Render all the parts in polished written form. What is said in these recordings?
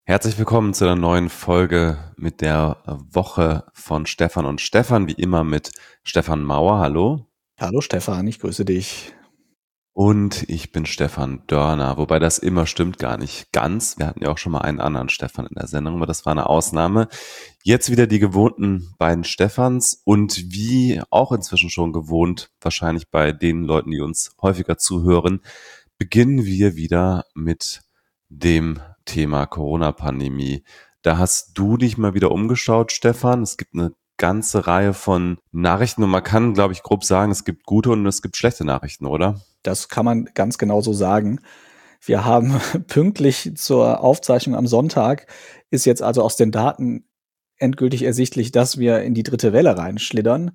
Herzlich willkommen zu einer neuen Folge mit der Woche von Stefan und Stefan, wie immer mit Stefan Mauer, hallo. Hallo Stefan, ich grüße dich. Und ich bin Stefan Dörner, wobei das immer stimmt gar nicht ganz. Wir hatten ja auch schon mal einen anderen Stefan in der Sendung, aber das war eine Ausnahme. Jetzt wieder die gewohnten beiden Stefans und wie auch inzwischen schon gewohnt, wahrscheinlich bei den Leuten, die uns häufiger zuhören, beginnen wir wieder mit dem Thema Corona-Pandemie. Da hast du dich mal wieder umgeschaut, Stefan. Es gibt eine ganze Reihe von Nachrichten und man kann, glaube ich, grob sagen, es gibt gute und es gibt schlechte Nachrichten, oder? Das kann man ganz genau so sagen. Wir haben pünktlich zur Aufzeichnung am Sonntag ist jetzt also aus den Daten endgültig ersichtlich, dass wir in die dritte Welle reinschlittern.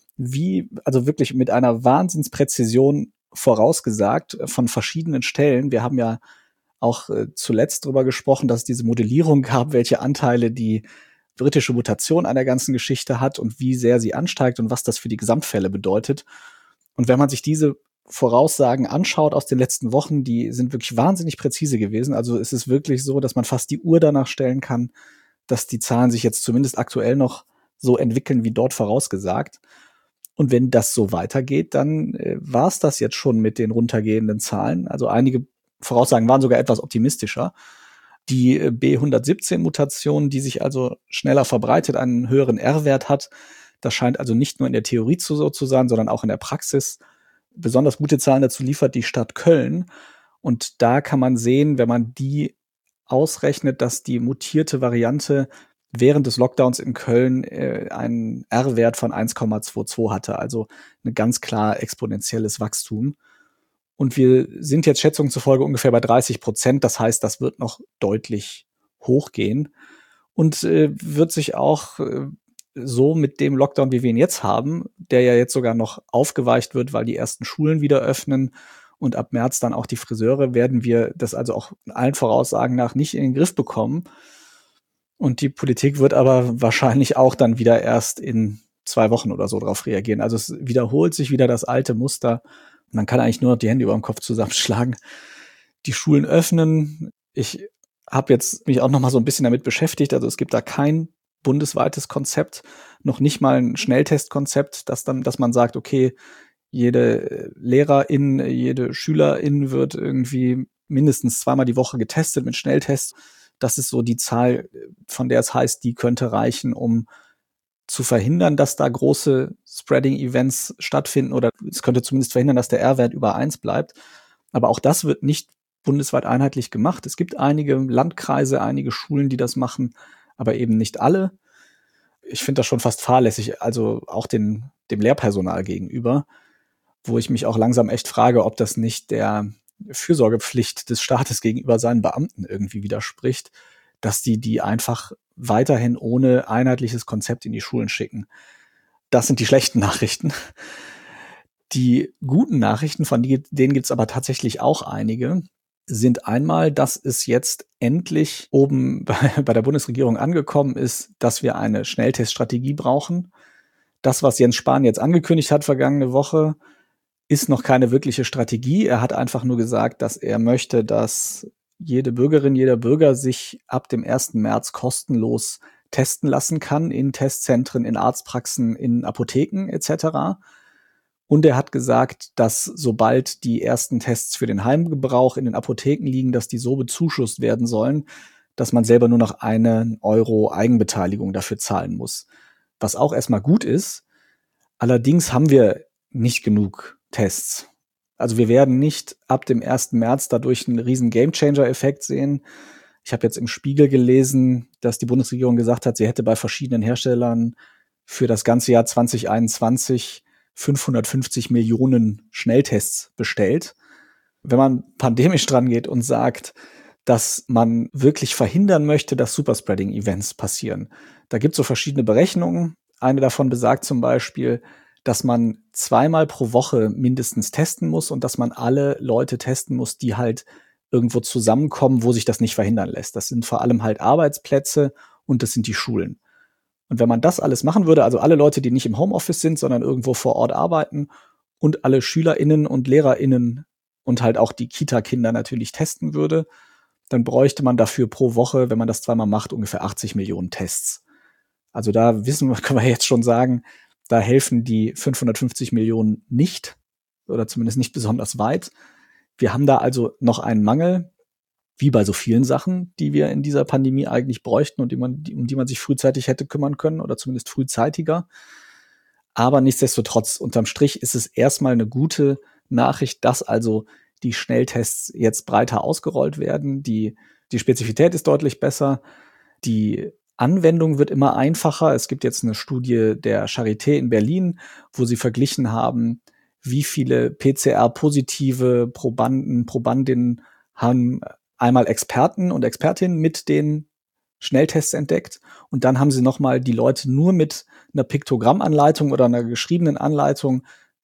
Also wirklich mit einer Wahnsinnspräzision vorausgesagt von verschiedenen Stellen. Wir haben ja auch zuletzt darüber gesprochen, dass es diese Modellierung gab, welche Anteile die britische Mutation an der ganzen Geschichte hat und wie sehr sie ansteigt und was das für die Gesamtfälle bedeutet. Und wenn man sich diese Voraussagen anschaut aus den letzten Wochen, die sind wirklich wahnsinnig präzise gewesen. Also es ist wirklich so, dass man fast die Uhr danach stellen kann, dass die Zahlen sich jetzt zumindest aktuell noch so entwickeln wie dort vorausgesagt. Und wenn das so weitergeht, dann war es das jetzt schon mit den runtergehenden Zahlen. Also einige Voraussagen waren sogar etwas optimistischer. Die B117-Mutation, die sich also schneller verbreitet, einen höheren R-Wert hat, das scheint also nicht nur in der Theorie so zu sein, sondern auch in der Praxis. Besonders gute Zahlen dazu liefert die Stadt Köln. Und da kann man sehen, wenn man die ausrechnet, dass die mutierte Variante während des Lockdowns in Köln einen R-Wert von 1,22 hatte, also ein ganz klar exponentielles Wachstum. Und wir sind jetzt Schätzungen zufolge ungefähr bei 30%. Das heißt, das wird noch deutlich hochgehen und wird sich auch so mit dem Lockdown, wie wir ihn jetzt haben, der ja jetzt sogar noch aufgeweicht wird, weil die ersten Schulen wieder öffnen und ab März dann auch die Friseure, werden wir das also auch allen Voraussagen nach nicht in den Griff bekommen. Und die Politik wird aber wahrscheinlich auch dann wieder erst in 2 Wochen oder so darauf reagieren. Also es wiederholt sich wieder das alte Muster. Man kann eigentlich nur noch die Hände über dem Kopf zusammenschlagen. Die Schulen öffnen. Ich habe jetzt mich auch noch mal so ein bisschen damit beschäftigt. Also es gibt da kein bundesweites Konzept, noch nicht mal ein Schnelltestkonzept, dass man sagt, okay, jede Lehrerin, jede Schülerin wird irgendwie mindestens 2-mal die Woche getestet mit Schnelltests. Das ist so die Zahl, von der es heißt, die könnte reichen, um zu verhindern, dass da große Spreading-Events stattfinden, oder es könnte zumindest verhindern, dass der R-Wert über 1 bleibt. Aber auch das wird nicht bundesweit einheitlich gemacht. Es gibt einige Landkreise, einige Schulen, die das machen, aber eben nicht alle. Ich finde das schon fast fahrlässig, also auch dem Lehrpersonal gegenüber, wo ich mich auch langsam echt frage, ob das nicht der Fürsorgepflicht des Staates gegenüber seinen Beamten irgendwie widerspricht, dass die einfach weiterhin ohne einheitliches Konzept in die Schulen schicken. Das sind die schlechten Nachrichten. Die guten Nachrichten, von denen gibt es aber tatsächlich auch einige, sind einmal, dass es jetzt endlich oben bei der Bundesregierung angekommen ist, dass wir eine Schnellteststrategie brauchen. Das, was Jens Spahn jetzt angekündigt hat vergangene Woche, ist noch keine wirkliche Strategie. Er hat einfach nur gesagt, dass er möchte, dass jede Bürgerin, jeder Bürger sich ab dem 1. März kostenlos testen lassen kann in Testzentren, in Arztpraxen, in Apotheken etc. Und er hat gesagt, dass sobald die ersten Tests für den Heimgebrauch in den Apotheken liegen, dass die so bezuschusst werden sollen, dass man selber nur noch 1 Euro Eigenbeteiligung dafür zahlen muss. Was auch erstmal gut ist. Allerdings haben wir nicht genug Tests. Also wir werden nicht ab dem 1. März dadurch einen riesen Gamechanger-Effekt sehen. Ich habe jetzt im Spiegel gelesen, dass die Bundesregierung gesagt hat, sie hätte bei verschiedenen Herstellern für das ganze Jahr 2021 550 Millionen Schnelltests bestellt. Wenn man pandemisch dran geht und sagt, dass man wirklich verhindern möchte, dass Superspreading-Events passieren, da gibt es so verschiedene Berechnungen. Eine davon besagt zum Beispiel, dass man 2-mal pro Woche mindestens testen muss und dass man alle Leute testen muss, die halt irgendwo zusammenkommen, wo sich das nicht verhindern lässt. Das sind vor allem halt Arbeitsplätze und das sind die Schulen. Und wenn man das alles machen würde, also alle Leute, die nicht im Homeoffice sind, sondern irgendwo vor Ort arbeiten und alle SchülerInnen und LehrerInnen und halt auch die Kita-Kinder natürlich testen würde, dann bräuchte man dafür pro Woche, wenn man das zweimal macht, ungefähr 80 Millionen Tests. Also da können wir jetzt schon sagen, da helfen die 550 Millionen nicht oder zumindest nicht besonders weit. Wir haben da also noch einen Mangel, wie bei so vielen Sachen, die wir in dieser Pandemie eigentlich bräuchten und um die man sich frühzeitig hätte kümmern können oder zumindest frühzeitiger. Aber nichtsdestotrotz, unterm Strich ist es erstmal eine gute Nachricht, dass also die Schnelltests jetzt breiter ausgerollt werden. Die Spezifität ist deutlich besser. Die Anwendung wird immer einfacher. Es gibt jetzt eine Studie der Charité in Berlin, wo sie verglichen haben, wie viele PCR-positive Probandinnen haben einmal Experten und Expertinnen mit den Schnelltests entdeckt. Und dann haben sie nochmal die Leute nur mit einer Piktogrammanleitung oder einer geschriebenen Anleitung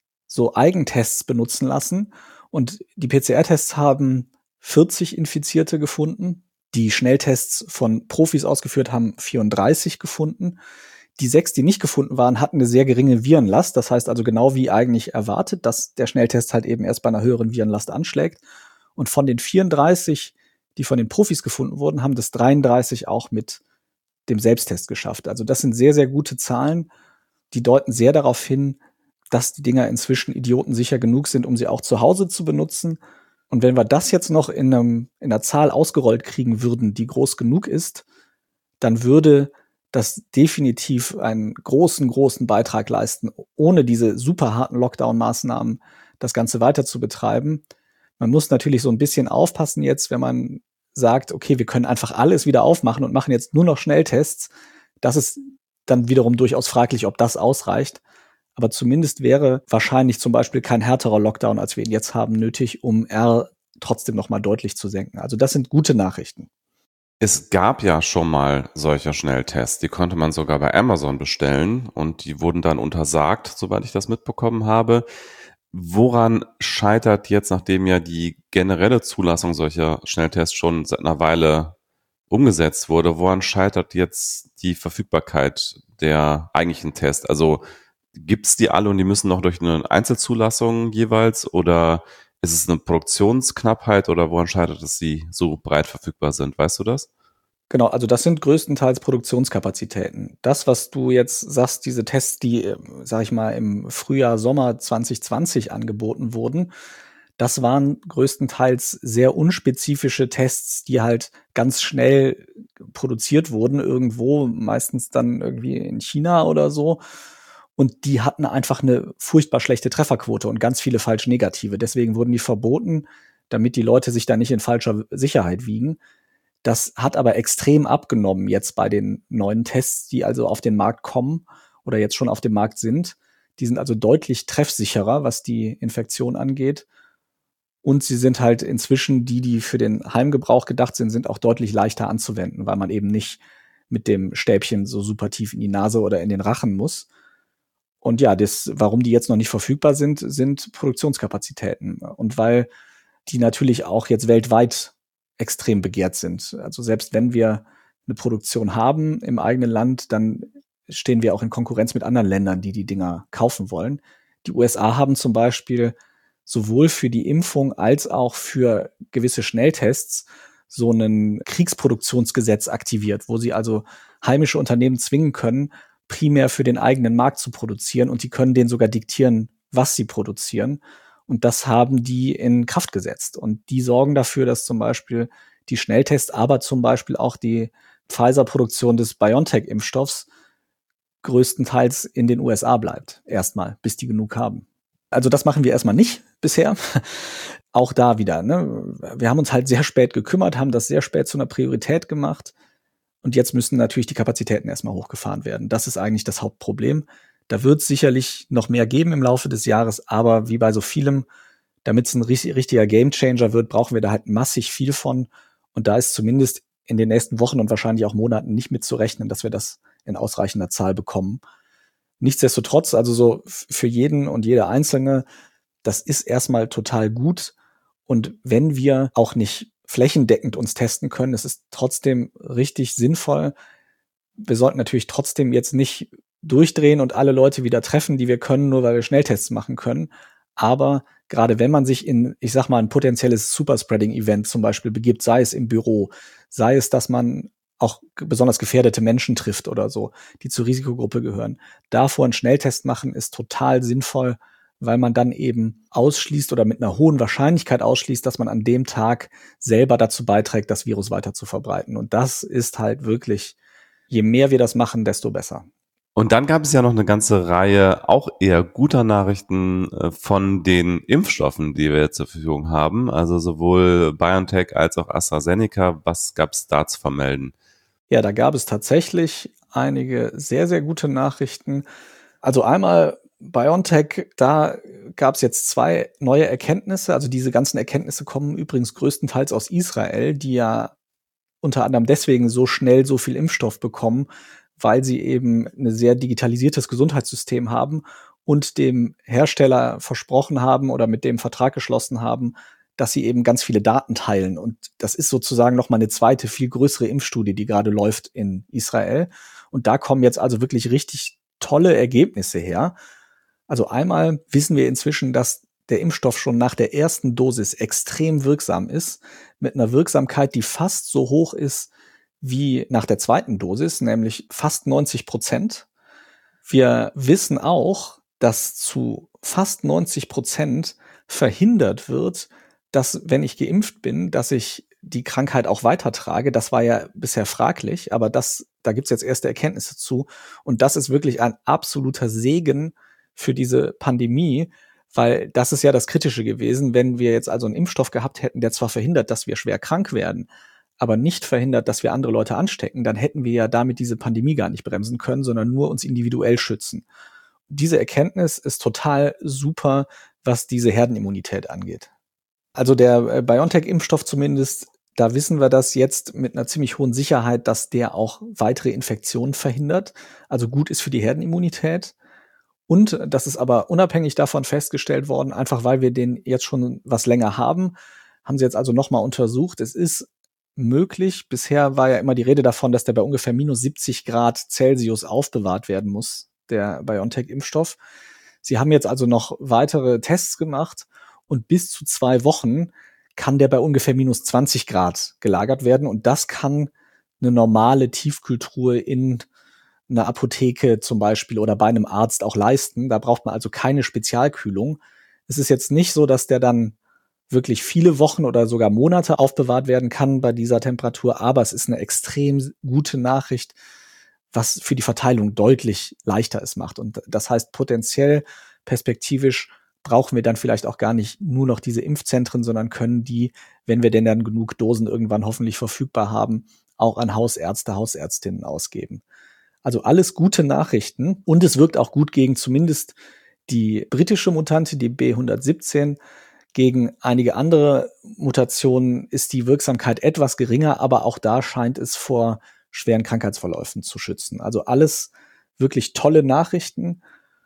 so Eigentests benutzen lassen. Und die PCR-Tests haben 40 Infizierte gefunden. Die Schnelltests von Profis ausgeführt haben 34 gefunden. Die 6, die nicht gefunden waren, hatten eine sehr geringe Virenlast. Das heißt also genau wie eigentlich erwartet, dass der Schnelltest halt eben erst bei einer höheren Virenlast anschlägt. Und von den 34, die von den Profis gefunden wurden, haben das 33 auch mit dem Selbsttest geschafft. Also das sind sehr, sehr gute Zahlen. Die deuten sehr darauf hin, dass die Dinger inzwischen idiotensicher genug sind, um sie auch zu Hause zu benutzen. Und wenn wir das jetzt noch in einer Zahl ausgerollt kriegen würden, die groß genug ist, dann würde das definitiv einen großen, großen Beitrag leisten, ohne diese super harten Lockdown-Maßnahmen das Ganze weiter zu betreiben. Man muss natürlich so ein bisschen aufpassen jetzt, wenn man sagt, okay, wir können einfach alles wieder aufmachen und machen jetzt nur noch Schnelltests. Das ist dann wiederum durchaus fraglich, ob das ausreicht. Aber zumindest wäre wahrscheinlich zum Beispiel kein härterer Lockdown, als wir ihn jetzt haben, nötig, um R trotzdem noch mal deutlich zu senken. Also das sind gute Nachrichten. Es gab ja schon mal solche Schnelltests, die konnte man sogar bei Amazon bestellen und die wurden dann untersagt, soweit ich das mitbekommen habe. Woran scheitert jetzt, nachdem ja die generelle Zulassung solcher Schnelltests schon seit einer Weile umgesetzt wurde, woran scheitert jetzt die Verfügbarkeit der eigentlichen Tests? Also gibt's die alle und die müssen noch durch eine Einzelzulassung jeweils oder ist es eine Produktionsknappheit oder woran scheitert es, sie so breit verfügbar sind? Weißt du das? Genau, also das sind größtenteils Produktionskapazitäten. Das, was du jetzt sagst, diese Tests, die, sag ich mal, im Frühjahr, Sommer 2020 angeboten wurden, das waren größtenteils sehr unspezifische Tests, die halt ganz schnell produziert wurden, irgendwo, meistens dann irgendwie in China oder so. Und die hatten einfach eine furchtbar schlechte Trefferquote und ganz viele falsch negative. Deswegen wurden die verboten, damit die Leute sich da nicht in falscher Sicherheit wiegen. Das hat aber extrem abgenommen jetzt bei den neuen Tests, die also auf den Markt kommen oder jetzt schon auf dem Markt sind. Die sind also deutlich treffsicherer, was die Infektion angeht. Und sie sind halt inzwischen die für den Heimgebrauch gedacht sind auch deutlich leichter anzuwenden, weil man eben nicht mit dem Stäbchen so super tief in die Nase oder in den Rachen muss. Und ja, warum die jetzt noch nicht verfügbar sind Produktionskapazitäten. Und weil die natürlich auch jetzt weltweit extrem begehrt sind. Also selbst wenn wir eine Produktion haben im eigenen Land, dann stehen wir auch in Konkurrenz mit anderen Ländern, die Dinger kaufen wollen. Die USA haben zum Beispiel sowohl für die Impfung als auch für gewisse Schnelltests so ein Kriegsproduktionsgesetz aktiviert, wo sie also heimische Unternehmen zwingen können, primär für den eigenen Markt zu produzieren und die können denen sogar diktieren, was sie produzieren. Und das haben die in Kraft gesetzt. Und die sorgen dafür, dass zum Beispiel die Schnelltests, aber zum Beispiel auch die Pfizer-Produktion des BioNTech-Impfstoffs größtenteils in den USA bleibt. Erstmal, bis die genug haben. Also das machen wir erstmal nicht bisher. Auch da wieder, ne? Wir haben uns halt sehr spät gekümmert, haben das sehr spät zu einer Priorität gemacht. Und jetzt müssen natürlich die Kapazitäten erstmal hochgefahren werden. Das ist eigentlich das Hauptproblem. Da wird es sicherlich noch mehr geben im Laufe des Jahres, aber wie bei so vielem, damit es ein richtiger Gamechanger wird, brauchen wir da halt massig viel von. Und da ist zumindest in den nächsten Wochen und wahrscheinlich auch Monaten nicht mitzurechnen, dass wir das in ausreichender Zahl bekommen. Nichtsdestotrotz, also so für jeden und jede Einzelne, das ist erstmal total gut. Und wenn wir auch nicht flächendeckend uns testen können, es ist trotzdem richtig sinnvoll. Wir sollten natürlich trotzdem jetzt nicht durchdrehen und alle Leute wieder treffen, die wir können, nur weil wir Schnelltests machen können. Aber gerade wenn man sich in, ich sag mal, ein potenzielles Superspreading-Event zum Beispiel begibt, sei es im Büro, sei es, dass man auch besonders gefährdete Menschen trifft oder so, die zur Risikogruppe gehören. Davor einen Schnelltest machen ist total sinnvoll, weil man dann eben ausschließt oder mit einer hohen Wahrscheinlichkeit ausschließt, dass man an dem Tag selber dazu beiträgt, das Virus weiter zu verbreiten. Und das ist halt wirklich, je mehr wir das machen, desto besser. Und dann gab es ja noch eine ganze Reihe auch eher guter Nachrichten von den Impfstoffen, die wir jetzt zur Verfügung haben. Also sowohl BioNTech als auch AstraZeneca. Was gab es da zu vermelden? Ja, da gab es tatsächlich einige sehr, sehr gute Nachrichten. Also einmal BioNTech, da gab es jetzt 2 neue Erkenntnisse. Also diese ganzen Erkenntnisse kommen übrigens größtenteils aus Israel, die ja unter anderem deswegen so schnell so viel Impfstoff bekommen, weil sie eben ein sehr digitalisiertes Gesundheitssystem haben und dem Hersteller versprochen haben oder mit dem Vertrag geschlossen haben, dass sie eben ganz viele Daten teilen. Und das ist sozusagen noch mal eine zweite, viel größere Impfstudie, die gerade läuft in Israel. Und da kommen jetzt also wirklich richtig tolle Ergebnisse her. Also einmal wissen wir inzwischen, dass der Impfstoff schon nach der ersten Dosis extrem wirksam ist, mit einer Wirksamkeit, die fast so hoch ist wie nach der zweiten Dosis, nämlich fast 90%. Wir wissen auch, dass zu fast 90% verhindert wird, dass, wenn ich geimpft bin, dass ich die Krankheit auch weitertrage. Das war ja bisher fraglich, aber da gibt's jetzt erste Erkenntnisse zu. Und das ist wirklich ein absoluter Segen für diese Pandemie, weil das ist ja das Kritische gewesen, wenn wir jetzt also einen Impfstoff gehabt hätten, der zwar verhindert, dass wir schwer krank werden, aber nicht verhindert, dass wir andere Leute anstecken, dann hätten wir ja damit diese Pandemie gar nicht bremsen können, sondern nur uns individuell schützen. Diese Erkenntnis ist total super, was diese Herdenimmunität angeht. Also der BioNTech-Impfstoff zumindest, da wissen wir das jetzt mit einer ziemlich hohen Sicherheit, dass der auch weitere Infektionen verhindert, also gut ist für die Herdenimmunität. Und das ist aber unabhängig davon festgestellt worden, einfach weil wir den jetzt schon was länger haben, haben sie jetzt also nochmal untersucht. Es ist möglich, bisher war ja immer die Rede davon, dass der bei ungefähr minus 70 Grad Celsius aufbewahrt werden muss, der BioNTech-Impfstoff. Sie haben jetzt also noch weitere Tests gemacht und bis zu 2 Wochen kann der bei ungefähr minus 20 Grad gelagert werden. Und das kann eine normale Tiefkühltruhe in einer Apotheke zum Beispiel oder bei einem Arzt auch leisten. Da braucht man also keine Spezialkühlung. Es ist jetzt nicht so, dass der dann wirklich viele Wochen oder sogar Monate aufbewahrt werden kann bei dieser Temperatur, aber es ist eine extrem gute Nachricht, was für die Verteilung deutlich leichter es macht. Und das heißt, potenziell, perspektivisch brauchen wir dann vielleicht auch gar nicht nur noch diese Impfzentren, sondern können die, wenn wir denn dann genug Dosen irgendwann hoffentlich verfügbar haben, auch an Hausärzte, Hausärztinnen ausgeben. Also alles gute Nachrichten und es wirkt auch gut gegen zumindest die britische Mutante, die B117. Gegen einige andere Mutationen ist die Wirksamkeit etwas geringer, aber auch da scheint es vor schweren Krankheitsverläufen zu schützen. Also alles wirklich tolle Nachrichten.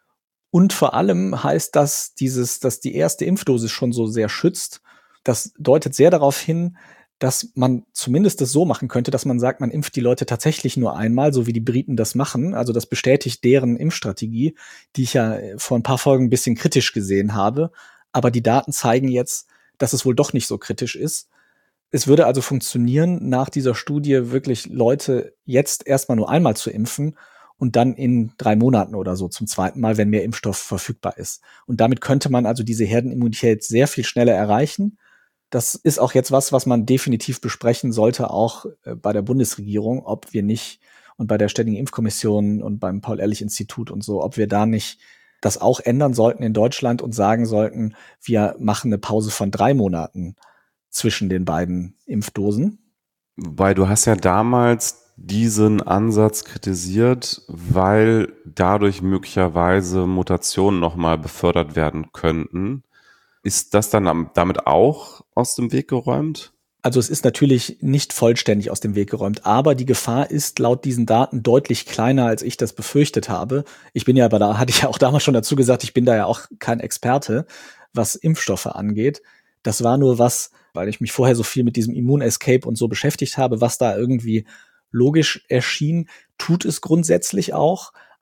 Und vor allem heißt das, dass die erste Impfdosis schon so sehr schützt. Das deutet sehr darauf hin, dass man zumindest das so machen könnte, dass man sagt, man impft die Leute tatsächlich nur einmal, so wie die Briten das machen. Also das bestätigt deren Impfstrategie, die ich ja vor ein paar Folgen ein bisschen kritisch gesehen habe. Aber die Daten zeigen jetzt, dass es wohl doch nicht so kritisch ist. Es würde also funktionieren, nach dieser Studie wirklich Leute jetzt erstmal nur einmal zu impfen und dann in 3 Monaten oder so zum zweiten Mal, wenn mehr Impfstoff verfügbar ist. Und damit könnte man also diese Herdenimmunität sehr viel schneller erreichen. Das ist auch jetzt was man definitiv besprechen sollte, auch bei der Bundesregierung, ob wir nicht und bei der Ständigen Impfkommission und beim Paul-Ehrlich-Institut und so, ob wir da nicht das auch ändern sollten in Deutschland und sagen sollten, wir machen eine Pause von 3 Monaten zwischen den beiden Impfdosen. Weil du hast ja damals diesen Ansatz kritisiert, weil dadurch möglicherweise Mutationen nochmal befördert werden könnten. Ist das dann damit auch aus dem Weg geräumt? Also es ist natürlich nicht vollständig aus dem Weg geräumt, aber die Gefahr ist laut diesen Daten deutlich kleiner, als ich das befürchtet habe. Ich bin ja aber da, hatte ich ja auch damals schon dazu gesagt, ich bin da ja auch kein Experte, was Impfstoffe angeht. Das war nur was, weil ich mich vorher so viel mit diesem Immun-Escape und so beschäftigt habe, was da irgendwie logisch erschien, tut es grundsätzlich auch.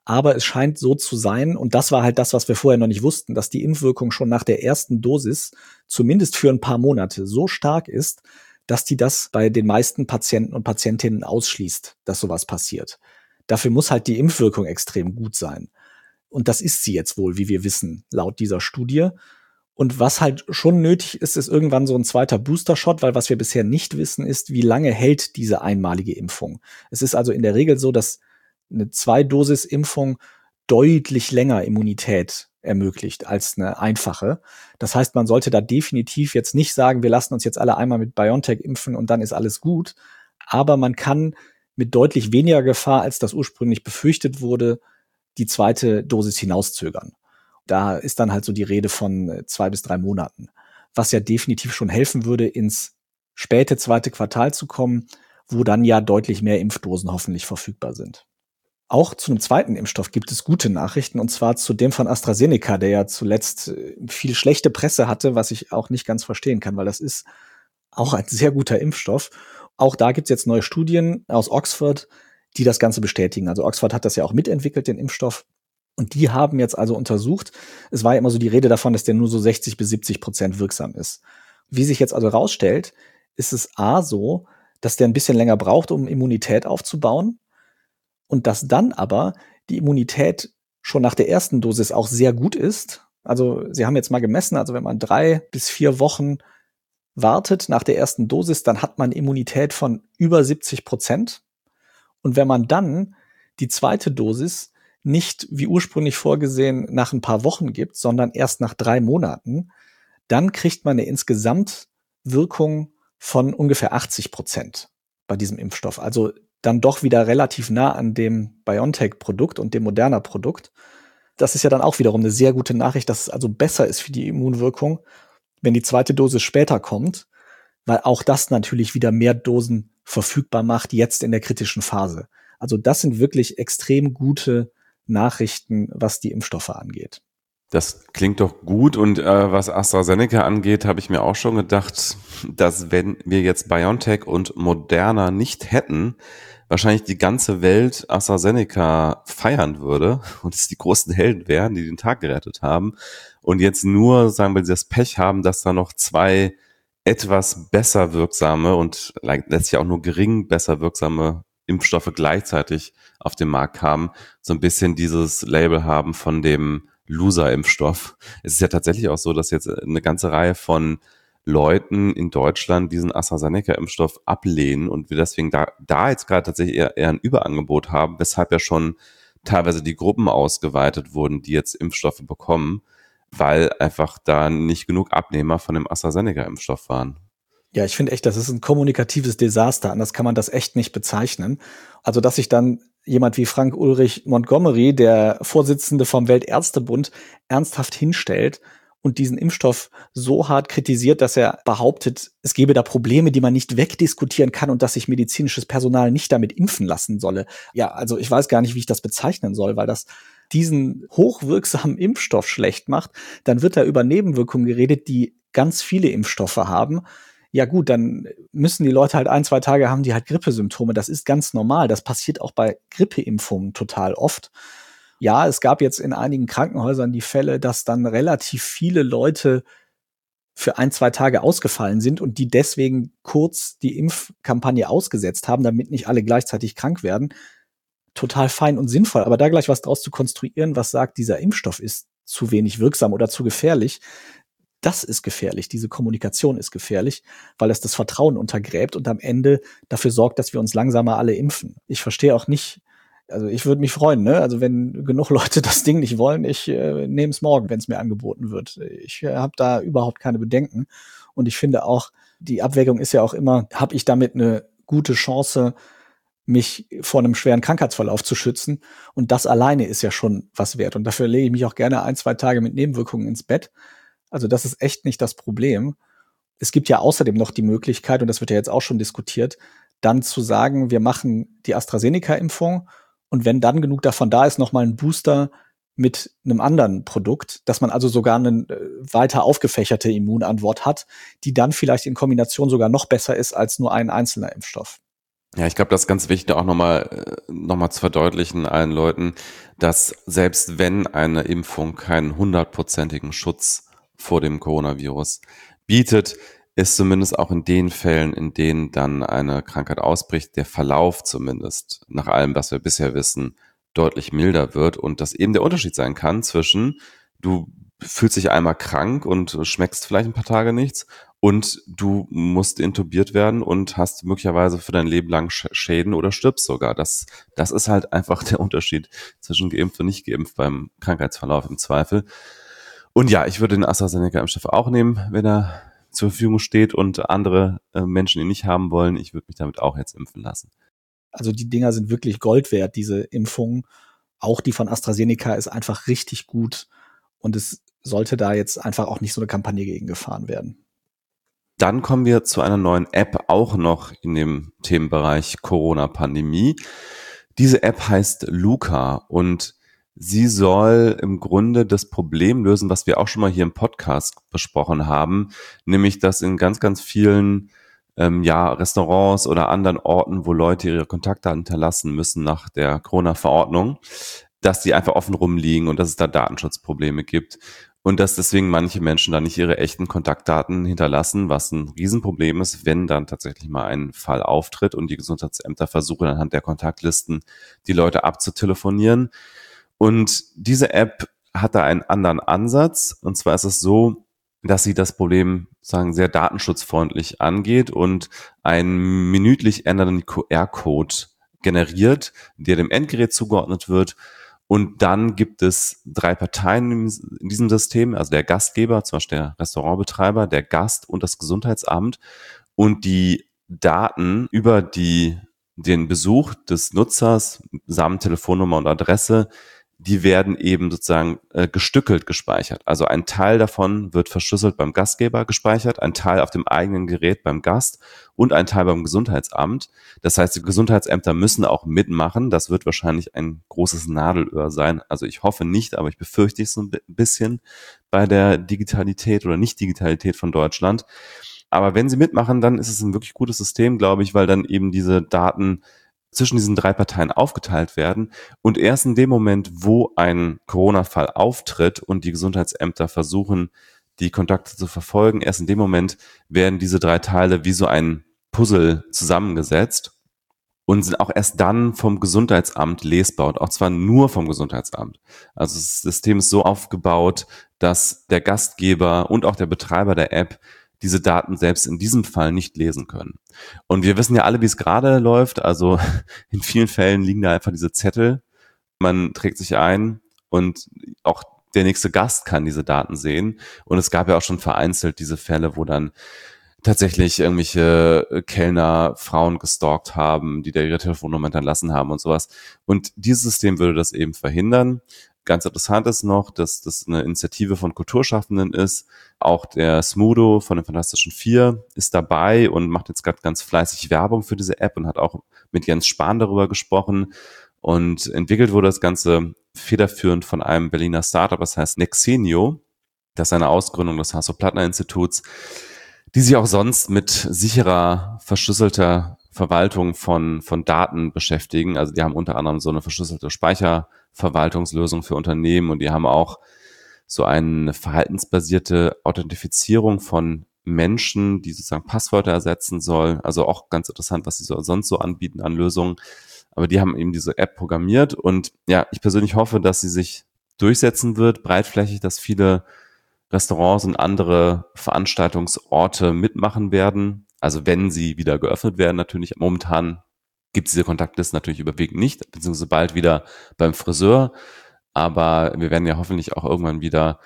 Aber es scheint so zu sein, und das war halt das, was wir vorher noch nicht wussten, dass die Impfwirkung schon nach der ersten Dosis zumindest für ein paar Monate so stark ist, dass die das bei den meisten Patienten und Patientinnen ausschließt, dass sowas passiert. Dafür muss halt die Impfwirkung extrem gut sein. Und das ist sie jetzt wohl, wie wir wissen, laut dieser Studie. Und was halt schon nötig ist, ist irgendwann so ein zweiter Booster-Shot, weil was wir bisher nicht wissen, ist, wie lange hält diese einmalige Impfung. Es ist also in der Regel so, dass eine Zwei-Dosis-Impfung deutlich länger Immunität ermöglicht als eine einfache. Das heißt, man sollte da definitiv jetzt nicht sagen, wir lassen uns jetzt alle einmal mit BioNTech impfen und dann ist alles gut. Aber man kann mit deutlich weniger Gefahr, als das ursprünglich befürchtet wurde, die zweite Dosis hinauszögern. Da ist dann halt so die Rede von 2 bis 3 Monaten, was ja definitiv schon helfen würde, ins späte zweite Quartal zu kommen, wo dann ja deutlich mehr Impfdosen hoffentlich verfügbar sind. Auch zu einem zweiten Impfstoff gibt es gute Nachrichten, und zwar zu dem von AstraZeneca, der ja zuletzt viel schlechte Presse hatte, was ich auch nicht ganz verstehen kann, weil das ist auch ein sehr guter Impfstoff. Auch da gibt es jetzt neue Studien aus Oxford, die das Ganze bestätigen. Also Oxford hat das ja auch mitentwickelt, den Impfstoff. Und die haben jetzt also untersucht, es war ja immer so die Rede davon, dass der nur so 60-70% wirksam ist. Wie sich jetzt also rausstellt, ist es so, dass der ein bisschen länger braucht, um Immunität aufzubauen. Und dass dann aber die Immunität schon nach der ersten Dosis auch sehr gut ist. Also sie haben jetzt mal gemessen, also wenn man 3 bis 4 Wochen wartet nach der ersten Dosis, dann hat man Immunität von über 70%. Und wenn man dann die zweite Dosis nicht wie ursprünglich vorgesehen nach ein paar Wochen gibt, sondern erst nach 3 Monaten, dann kriegt man eine Insgesamtwirkung von ungefähr 80% bei diesem Impfstoff. Also dann doch wieder relativ nah an dem BioNTech-Produkt und dem Moderna-Produkt. Das ist ja dann auch wiederum eine sehr gute Nachricht, dass es also besser ist für die Immunwirkung, wenn die zweite Dosis später kommt, weil auch das natürlich wieder mehr Dosen verfügbar macht, jetzt in der kritischen Phase. Also das sind wirklich extrem gute Nachrichten, was die Impfstoffe angeht. Das klingt doch gut, und was AstraZeneca angeht, habe ich mir auch schon gedacht, dass wenn wir jetzt BioNTech und Moderna nicht hätten, wahrscheinlich die ganze Welt AstraZeneca feiern würde und es die großen Helden wären, die den Tag gerettet haben, und jetzt nur, sagen wir, das Pech haben, dass da noch 2 etwas besser wirksame und letztlich auch nur gering besser wirksame Impfstoffe gleichzeitig auf den Markt kamen, so ein bisschen dieses Label haben von dem Loser-Impfstoff. Es ist ja tatsächlich auch so, dass jetzt eine ganze Reihe von Leuten in Deutschland diesen AstraZeneca-Impfstoff ablehnen und wir deswegen da jetzt gerade tatsächlich eher ein Überangebot haben, weshalb ja schon teilweise die Gruppen ausgeweitet wurden, die jetzt Impfstoffe bekommen, weil einfach da nicht genug Abnehmer von dem AstraZeneca-Impfstoff waren. Ja, ich finde echt, das ist ein kommunikatives Desaster. Anders kann man das echt nicht bezeichnen. Also, dass sich dann jemand wie Frank Ulrich Montgomery, der Vorsitzende vom Weltärztebund, ernsthaft hinstellt und diesen Impfstoff so hart kritisiert, dass er behauptet, es gebe da Probleme, die man nicht wegdiskutieren kann und dass sich medizinisches Personal nicht damit impfen lassen solle. Ja, also ich weiß gar nicht, wie ich das bezeichnen soll, weil das diesen hochwirksamen Impfstoff schlecht macht. Dann wird da über Nebenwirkungen geredet, die ganz viele Impfstoffe haben. Ja gut, dann müssen die Leute halt 1, 2 Tage haben die halt Grippesymptome. Das ist ganz normal. Das passiert auch bei Grippeimpfungen total oft. Ja, es gab jetzt in einigen Krankenhäusern die Fälle, dass dann relativ viele Leute für 1, 2 Tage ausgefallen sind und die deswegen kurz die Impfkampagne ausgesetzt haben, damit nicht alle gleichzeitig krank werden. Total fein und sinnvoll. Aber da gleich was draus zu konstruieren, was sagt, dieser Impfstoff ist zu wenig wirksam oder zu gefährlich, das ist gefährlich, diese Kommunikation ist gefährlich, weil es das Vertrauen untergräbt und am Ende dafür sorgt, dass wir uns langsamer alle impfen. Ich verstehe auch nicht, also ich würde mich freuen, ne? Also wenn genug Leute das Ding nicht wollen, ich nehme es morgen, wenn es mir angeboten wird. Ich habe da überhaupt keine Bedenken und ich finde auch, die Abwägung ist ja auch immer, habe ich damit eine gute Chance, mich vor einem schweren Krankheitsverlauf zu schützen, und das alleine ist ja schon was wert und dafür lege ich mich auch gerne 1, 2 Tage mit Nebenwirkungen ins Bett. Also das ist echt nicht das Problem. Es gibt ja außerdem noch die Möglichkeit, und das wird ja jetzt auch schon diskutiert, dann zu sagen, wir machen die AstraZeneca-Impfung und wenn dann genug davon da ist, nochmal einen Booster mit einem anderen Produkt, dass man also sogar eine weiter aufgefächerte Immunantwort hat, die dann vielleicht in Kombination sogar noch besser ist als nur ein einzelner Impfstoff. Ja, ich glaube, das ist ganz wichtig, auch nochmal zu verdeutlichen allen Leuten, dass selbst wenn eine Impfung keinen hundertprozentigen Schutz vor dem Coronavirus bietet, ist zumindest auch in den Fällen, in denen dann eine Krankheit ausbricht, der Verlauf zumindest, nach allem, was wir bisher wissen, deutlich milder wird und dass eben der Unterschied sein kann zwischen, du fühlst dich einmal krank und schmeckst vielleicht ein paar Tage nichts und du musst intubiert werden und hast möglicherweise für dein Leben lang Schäden oder stirbst sogar. Das ist halt einfach der Unterschied zwischen geimpft und nicht geimpft beim Krankheitsverlauf im Zweifel. Und ja, ich würde den AstraZeneca-Impfstoff auch nehmen, wenn er zur Verfügung steht und andere Menschen ihn nicht haben wollen. Ich würde mich damit auch jetzt impfen lassen. Also die Dinger sind wirklich Gold wert, diese Impfungen. Auch die von AstraZeneca ist einfach richtig gut. Und es sollte da jetzt einfach auch nicht so eine Kampagne gegen gefahren werden. Dann kommen wir zu einer neuen App, auch noch in dem Themenbereich Corona-Pandemie. Diese App heißt Luca und sie soll im Grunde das Problem lösen, was wir auch schon mal hier im Podcast besprochen haben, nämlich dass in ganz, ganz vielen Restaurants oder anderen Orten, wo Leute ihre Kontaktdaten hinterlassen müssen nach der Corona-Verordnung, dass die einfach offen rumliegen und dass es da Datenschutzprobleme gibt. Und dass deswegen manche Menschen da nicht ihre echten Kontaktdaten hinterlassen, was ein Riesenproblem ist, wenn dann tatsächlich mal ein Fall auftritt und die Gesundheitsämter versuchen anhand der Kontaktlisten die Leute abzutelefonieren. Und diese App hat da einen anderen Ansatz. Und zwar ist es so, dass sie das Problem sagen sehr datenschutzfreundlich angeht und einen minütlich ändernden QR-Code generiert, der dem Endgerät zugeordnet wird. Und dann gibt es 3 Parteien in diesem System, also der Gastgeber, zum Beispiel der Restaurantbetreiber, der Gast und das Gesundheitsamt. Und die Daten über den Besuch des Nutzers samt Telefonnummer und Adresse, die werden eben sozusagen gestückelt gespeichert. Also ein Teil davon wird verschlüsselt beim Gastgeber gespeichert, ein Teil auf dem eigenen Gerät beim Gast und ein Teil beim Gesundheitsamt. Das heißt, die Gesundheitsämter müssen auch mitmachen. Das wird wahrscheinlich ein großes Nadelöhr sein. Also ich hoffe nicht, aber ich befürchte es so ein bisschen bei der Digitalität oder Nicht-Digitalität von Deutschland. Aber wenn sie mitmachen, dann ist es ein wirklich gutes System, glaube ich, weil dann eben diese Daten zwischen diesen 3 Parteien aufgeteilt werden. Und erst in dem Moment, wo ein Corona-Fall auftritt und die Gesundheitsämter versuchen, die Kontakte zu verfolgen, erst in dem Moment werden diese 3 Teile wie so ein Puzzle zusammengesetzt und sind auch erst dann vom Gesundheitsamt lesbar und auch zwar nur vom Gesundheitsamt. Also das System ist so aufgebaut, dass der Gastgeber und auch der Betreiber der App diese Daten selbst in diesem Fall nicht lesen können. Und wir wissen ja alle, wie es gerade läuft. Also in vielen Fällen liegen da einfach diese Zettel. Man trägt sich ein und auch der nächste Gast kann diese Daten sehen. Und es gab ja auch schon vereinzelt diese Fälle, wo dann tatsächlich irgendwelche Kellner Frauen gestalkt haben, die da ihre Telefonnummer hinterlassen haben und sowas. Und dieses System würde das eben verhindern. Ganz interessant ist noch, dass das eine Initiative von Kulturschaffenden ist. Auch der Smudo von den Fantastischen Vier ist dabei und macht jetzt gerade ganz fleißig Werbung für diese App und hat auch mit Jens Spahn darüber gesprochen. Und entwickelt wurde das Ganze federführend von einem Berliner Startup, das heißt Nexenio. Das ist eine Ausgründung des Hasso-Plattner-Instituts, die sich auch sonst mit sicherer, verschlüsselter Verwaltung von Daten beschäftigen. Also die haben unter anderem so eine verschlüsselte Speicherverwaltungslösung für Unternehmen und die haben auch so eine verhaltensbasierte Authentifizierung von Menschen, die sozusagen Passwörter ersetzen soll. Also auch ganz interessant, was sie sonst so anbieten an Lösungen. Aber die haben eben diese App programmiert und ja, ich persönlich hoffe, dass sie sich durchsetzen wird, breitflächig, dass viele Restaurants und andere Veranstaltungsorte mitmachen werden. Also wenn sie wieder geöffnet werden, natürlich. Momentan gibt es diese Kontaktlisten natürlich überwiegend nicht, beziehungsweise bald wieder beim Friseur. Aber wir werden ja hoffentlich auch irgendwann wieder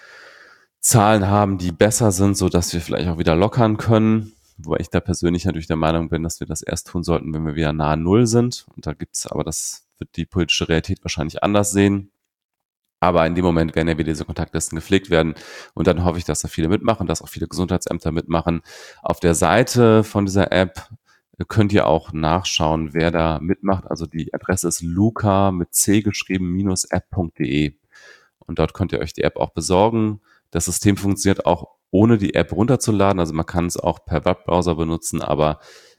Zahlen haben, die besser sind, so dass wir vielleicht auch wieder lockern können. Wobei ich da persönlich natürlich der Meinung bin, dass wir das erst tun sollten, wenn wir wieder nahe Null sind. Und da gibt's, aber das wird die politische Realität wahrscheinlich anders sehen. Aber in dem Moment werden ja wieder diese Kontaktlisten gepflegt werden. Und dann hoffe ich, dass da viele mitmachen, dass auch viele Gesundheitsämter mitmachen. Auf der Seite von dieser App könnt ihr auch nachschauen, wer da mitmacht. Also die Adresse ist luca mit c geschrieben -app.de. Und dort könnt ihr euch die App auch besorgen. Das System funktioniert auch ohne die App runterzuladen. Also man kann es auch per Webbrowser benutzen, aber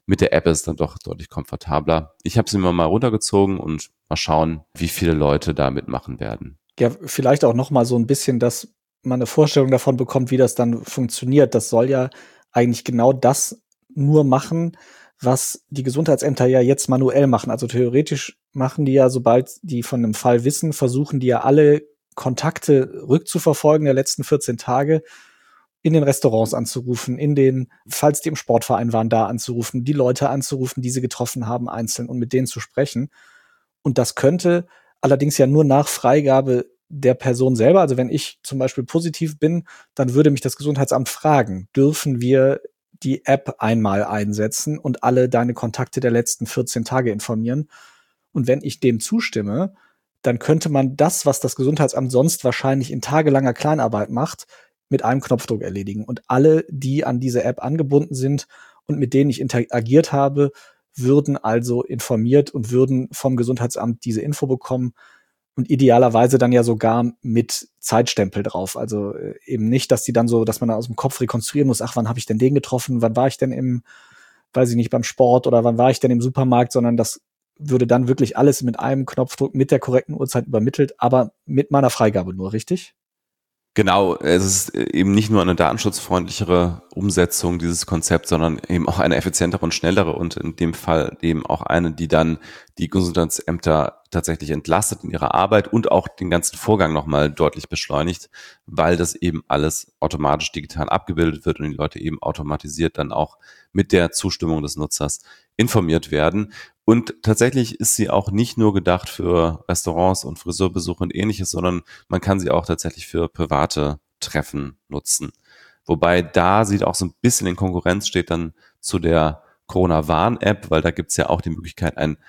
Mit der App ist es dann doch deutlich komfortabler. Ich habe sie mir mal runtergezogen und mal schauen, wie viele Leute da mitmachen werden. Ja, vielleicht auch noch mal so ein bisschen, dass man eine Vorstellung davon bekommt, wie das dann funktioniert. Das soll ja eigentlich genau das nur machen, was die Gesundheitsämter ja jetzt manuell machen. Also, theoretisch machen die ja, sobald die von einem Fall wissen, versuchen die ja alle Kontakte rückzuverfolgen der letzten 14 Tage, in den Restaurants anzurufen, falls die im Sportverein waren, da anzurufen, die Leute anzurufen, die sie getroffen haben, einzeln und mit denen zu sprechen. Und das könnte allerdings ja nur nach Freigabe der Person selber. Also wenn ich zum Beispiel positiv bin, dann würde mich das Gesundheitsamt fragen, dürfen wir die App einmal einsetzen und alle deine Kontakte der letzten 14 Tage informieren? Und wenn ich dem zustimme, dann könnte man das, was das Gesundheitsamt sonst wahrscheinlich in tagelanger Kleinarbeit macht, mit einem Knopfdruck erledigen. Und alle, die an diese App angebunden sind und mit denen ich interagiert habe, würden also informiert und würden vom Gesundheitsamt diese Info bekommen und idealerweise dann ja sogar mit Zeitstempel drauf. Also eben nicht, dass dass man da aus dem Kopf rekonstruieren muss, ach, wann habe ich denn den getroffen, wann war ich denn weiß ich nicht, beim Sport oder wann war ich denn im Supermarkt, sondern das würde dann wirklich alles mit einem Knopfdruck mit der korrekten Uhrzeit übermittelt, aber mit meiner Freigabe nur, richtig? Genau, es ist eben nicht nur eine datenschutzfreundlichere Umsetzung dieses Konzepts, sondern eben auch eine effizientere und schnellere und in dem Fall eben auch eine, die dann die Gesundheitsämter tatsächlich entlastet in ihrer Arbeit und auch den ganzen Vorgang nochmal deutlich beschleunigt, weil das eben alles automatisch digital abgebildet wird und die Leute eben automatisiert dann auch mit der Zustimmung des Nutzers informiert werden. Und tatsächlich ist sie auch nicht nur gedacht für Restaurants und Friseurbesuche und ähnliches, sondern man kann sie auch tatsächlich für private Treffen nutzen. Wobei da sie auch so ein bisschen in Konkurrenz steht dann zu der Corona-Warn-App, weil da gibt's ja auch die Möglichkeit, ein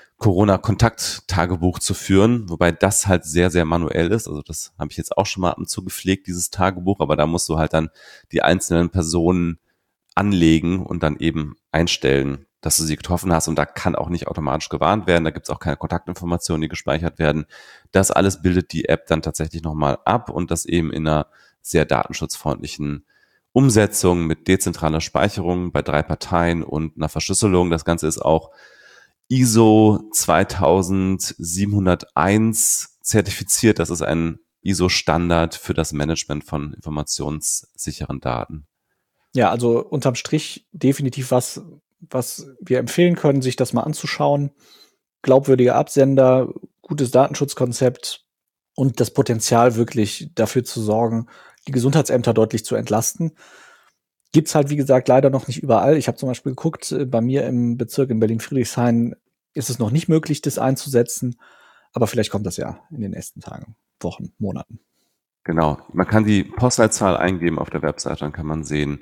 Corona-Kontakt-Tagebuch zu führen, wobei das halt sehr, sehr manuell ist. Also das habe ich jetzt auch schon mal ab und zu gepflegt, dieses Tagebuch, aber da musst du halt dann die einzelnen Personen anlegen und dann eben einstellen, dass du sie getroffen hast. Und da kann auch nicht automatisch gewarnt werden. Da gibt es auch keine Kontaktinformationen, die gespeichert werden. Das alles bildet die App dann tatsächlich nochmal ab und das eben in einer sehr datenschutzfreundlichen Umsetzung mit dezentraler Speicherung bei 3 Parteien und einer Verschlüsselung. Das Ganze ist auch ISO 2701 zertifiziert. Das ist ein ISO-Standard für das Management von informationssicheren Daten. Ja, also unterm Strich definitiv was wir empfehlen können, sich das mal anzuschauen. Glaubwürdiger Absender, gutes Datenschutzkonzept und das Potenzial, wirklich dafür zu sorgen, die Gesundheitsämter deutlich zu entlasten. Gibt's halt, wie gesagt, leider noch nicht überall. Ich habe zum Beispiel geguckt, bei mir im Bezirk in Berlin-Friedrichshain ist es noch nicht möglich, das einzusetzen. Aber vielleicht kommt das ja in den nächsten Tagen, Wochen, Monaten. Genau. Man kann die Postleitzahl eingeben auf der Webseite, dann kann man sehen,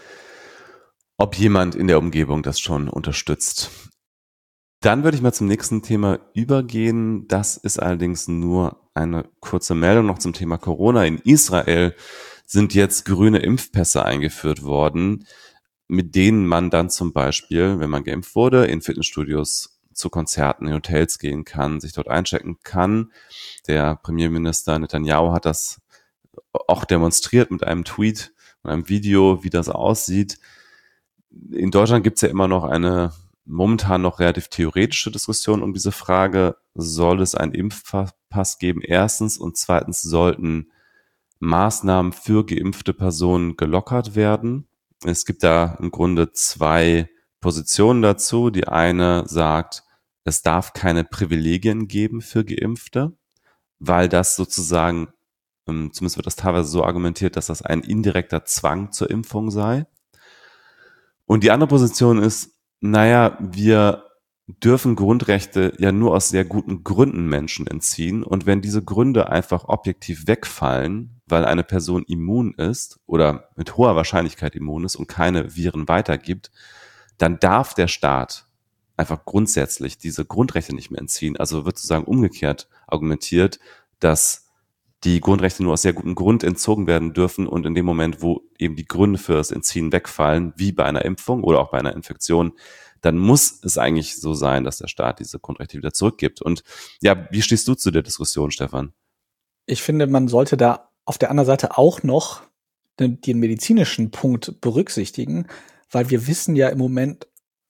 ob jemand in der Umgebung das schon unterstützt. Dann würde ich mal zum nächsten Thema übergehen. Das ist allerdings nur eine kurze Meldung noch zum Thema Corona. In Israel sind jetzt grüne Impfpässe eingeführt worden, mit denen man dann zum Beispiel, wenn man geimpft wurde, in Fitnessstudios, zu Konzerten, in Hotels gehen kann, sich dort einchecken kann. Der Premierminister Netanyahu hat das auch demonstriert mit einem Tweet und einem Video, wie das aussieht. In Deutschland gibt es ja immer noch eine momentan noch relativ theoretische Diskussion um diese Frage, soll es einen Impfpass geben? Erstens und zweitens sollten Maßnahmen für geimpfte Personen gelockert werden. Es gibt da im Grunde zwei Positionen dazu. Die eine sagt, es darf keine Privilegien geben für Geimpfte, weil das sozusagen, zumindest wird das teilweise so argumentiert, dass das ein indirekter Zwang zur Impfung sei. Und die andere Position ist, naja, wir dürfen Grundrechte ja nur aus sehr guten Gründen Menschen entziehen. Und wenn diese Gründe einfach objektiv wegfallen, weil eine Person immun ist oder mit hoher Wahrscheinlichkeit immun ist und keine Viren weitergibt, dann darf der Staat einfach grundsätzlich diese Grundrechte nicht mehr entziehen. Also wird sozusagen umgekehrt argumentiert, dass die Grundrechte nur aus sehr gutem Grund entzogen werden dürfen und in dem Moment, wo eben die Gründe für das Entziehen wegfallen, wie bei einer Impfung oder auch bei einer Infektion, dann muss es eigentlich so sein, dass der Staat diese Grundrechte wieder zurückgibt. Und ja, wie stehst du zu der Diskussion, Stefan? Ich finde, man sollte da auf der anderen Seite auch noch den medizinischen Punkt berücksichtigen, weil wir wissen ja im Moment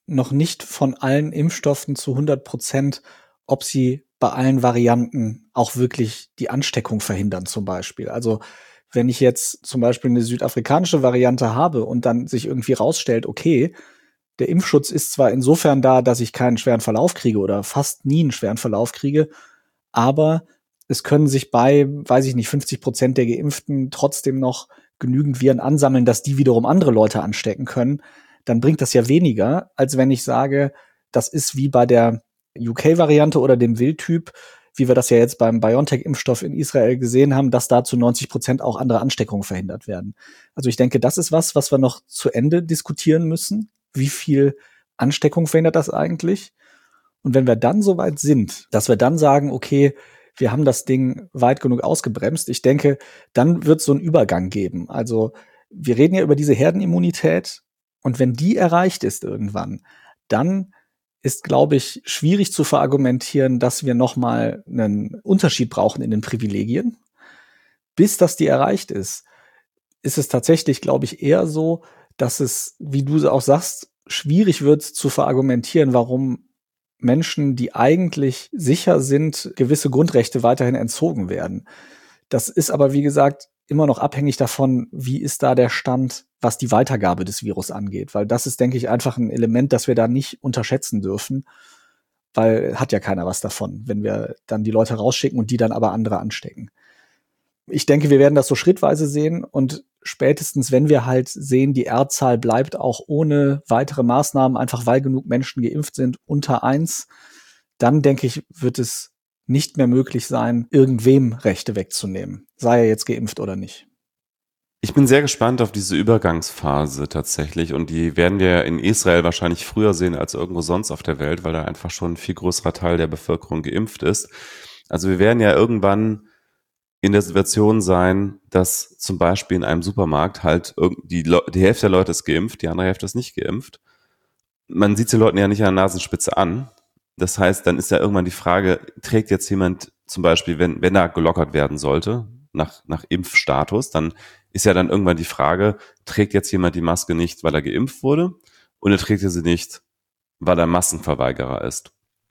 noch nicht von allen Impfstoffen zu 100%, ob sie bei allen Varianten auch wirklich die Ansteckung verhindern zum Beispiel. Also wenn ich jetzt zum Beispiel eine südafrikanische Variante habe und dann sich irgendwie rausstellt, okay, der Impfschutz ist zwar insofern da, dass ich keinen schweren Verlauf kriege oder fast nie einen schweren Verlauf kriege, aber es können sich bei, weiß ich nicht, 50% der Geimpften trotzdem noch genügend Viren ansammeln, dass die wiederum andere Leute anstecken können, dann bringt das ja weniger, als wenn ich sage, das ist wie bei der UK-Variante oder dem Wildtyp, wie wir das ja jetzt beim BioNTech-Impfstoff in Israel gesehen haben, dass da zu 90% auch andere Ansteckungen verhindert werden. Also ich denke, das ist was wir noch zu Ende diskutieren müssen. Wie viel Ansteckung verhindert das eigentlich? Und wenn wir dann so weit sind, dass wir dann sagen, okay, wir haben das Ding weit genug ausgebremst, ich denke, dann wird es so einen Übergang geben. Also wir reden ja über diese Herdenimmunität und wenn die erreicht ist irgendwann, dann ist, glaube ich, schwierig zu verargumentieren, dass wir noch mal einen Unterschied brauchen in den Privilegien. Bis das die erreicht ist es tatsächlich, glaube ich, eher so, dass es, wie du auch sagst, schwierig wird zu verargumentieren, warum Menschen, die eigentlich sicher sind, gewisse Grundrechte weiterhin entzogen werden. Das ist aber, wie gesagt, immer noch abhängig davon, wie ist da der Stand, was die Weitergabe des Virus angeht. Weil das ist, denke ich, einfach ein Element, das wir da nicht unterschätzen dürfen, weil hat ja keiner was davon, wenn wir dann die Leute rausschicken und die dann aber andere anstecken. Ich denke, wir werden das so schrittweise sehen und spätestens, wenn wir halt sehen, die R-Zahl bleibt auch ohne weitere Maßnahmen, einfach weil genug Menschen geimpft sind, unter 1, dann denke ich, wird es nicht mehr möglich sein, irgendwem Rechte wegzunehmen, sei er jetzt geimpft oder nicht. Ich bin sehr gespannt auf diese Übergangsphase tatsächlich und die werden wir in Israel wahrscheinlich früher sehen als irgendwo sonst auf der Welt, weil da einfach schon ein viel größerer Teil der Bevölkerung geimpft ist. Also wir werden ja irgendwann in der Situation sein, dass zum Beispiel in einem Supermarkt halt die Hälfte der Leute ist geimpft, die andere Hälfte ist nicht geimpft. Man sieht die Leute ja nicht an der Nasenspitze an. Das heißt, dann ist ja irgendwann die Frage, trägt jetzt jemand zum Beispiel, wenn da gelockert werden sollte, nach Impfstatus, dann ist ja dann irgendwann die Frage, trägt jetzt jemand die Maske nicht, weil er geimpft wurde, oder trägt er sie nicht, weil er Maskenverweigerer ist?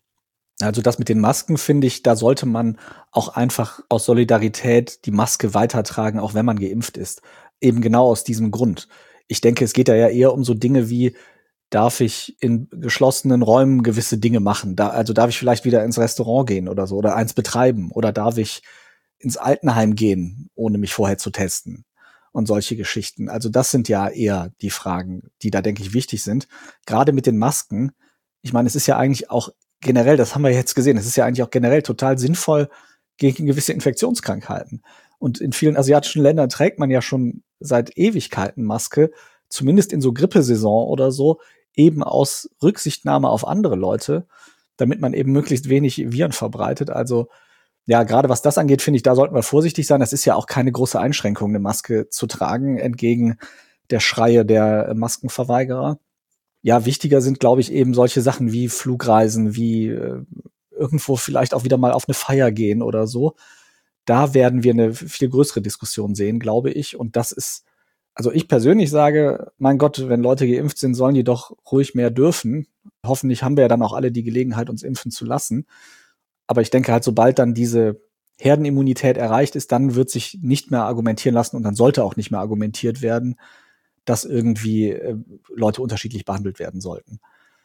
Also das mit den Masken, finde ich, da sollte man auch einfach aus Solidarität die Maske weitertragen, auch wenn man geimpft ist. Eben genau aus diesem Grund. Ich denke, es geht ja eher um so Dinge wie, darf ich in geschlossenen Räumen gewisse Dinge machen? Also darf ich vielleicht wieder ins Restaurant gehen oder so oder eins betreiben? Oder darf ich ins Altenheim gehen, ohne mich vorher zu testen? Und solche Geschichten. Also das sind ja eher die Fragen, die da, denke ich, wichtig sind. Gerade mit den Masken. Ich meine, es ist ja eigentlich auch generell, das haben wir jetzt gesehen, es ist ja eigentlich auch generell total sinnvoll gegen gewisse Infektionskrankheiten. Und in vielen asiatischen Ländern trägt man ja schon seit Ewigkeiten Maske, zumindest in so Grippesaison oder so, eben aus Rücksichtnahme auf andere Leute, damit man eben möglichst wenig Viren verbreitet. Also ja, gerade was das angeht, finde ich, da sollten wir vorsichtig sein. Das ist ja auch keine große Einschränkung, eine Maske zu tragen, entgegen der Schreie der Maskenverweigerer. Ja, wichtiger sind, glaube ich, eben solche Sachen wie Flugreisen, wie irgendwo vielleicht auch wieder mal auf eine Feier gehen oder so. Da werden wir eine viel größere Diskussion sehen, glaube ich. Und das ist, also ich persönlich sage, mein Gott, wenn Leute geimpft sind, sollen die doch ruhig mehr dürfen. Hoffentlich haben wir ja dann auch alle die Gelegenheit, uns impfen zu lassen. Aber ich denke halt, sobald dann diese Herdenimmunität erreicht ist, dann wird sich nicht mehr argumentieren lassen und dann sollte auch nicht mehr argumentiert werden, dass irgendwie Leute unterschiedlich behandelt werden sollten.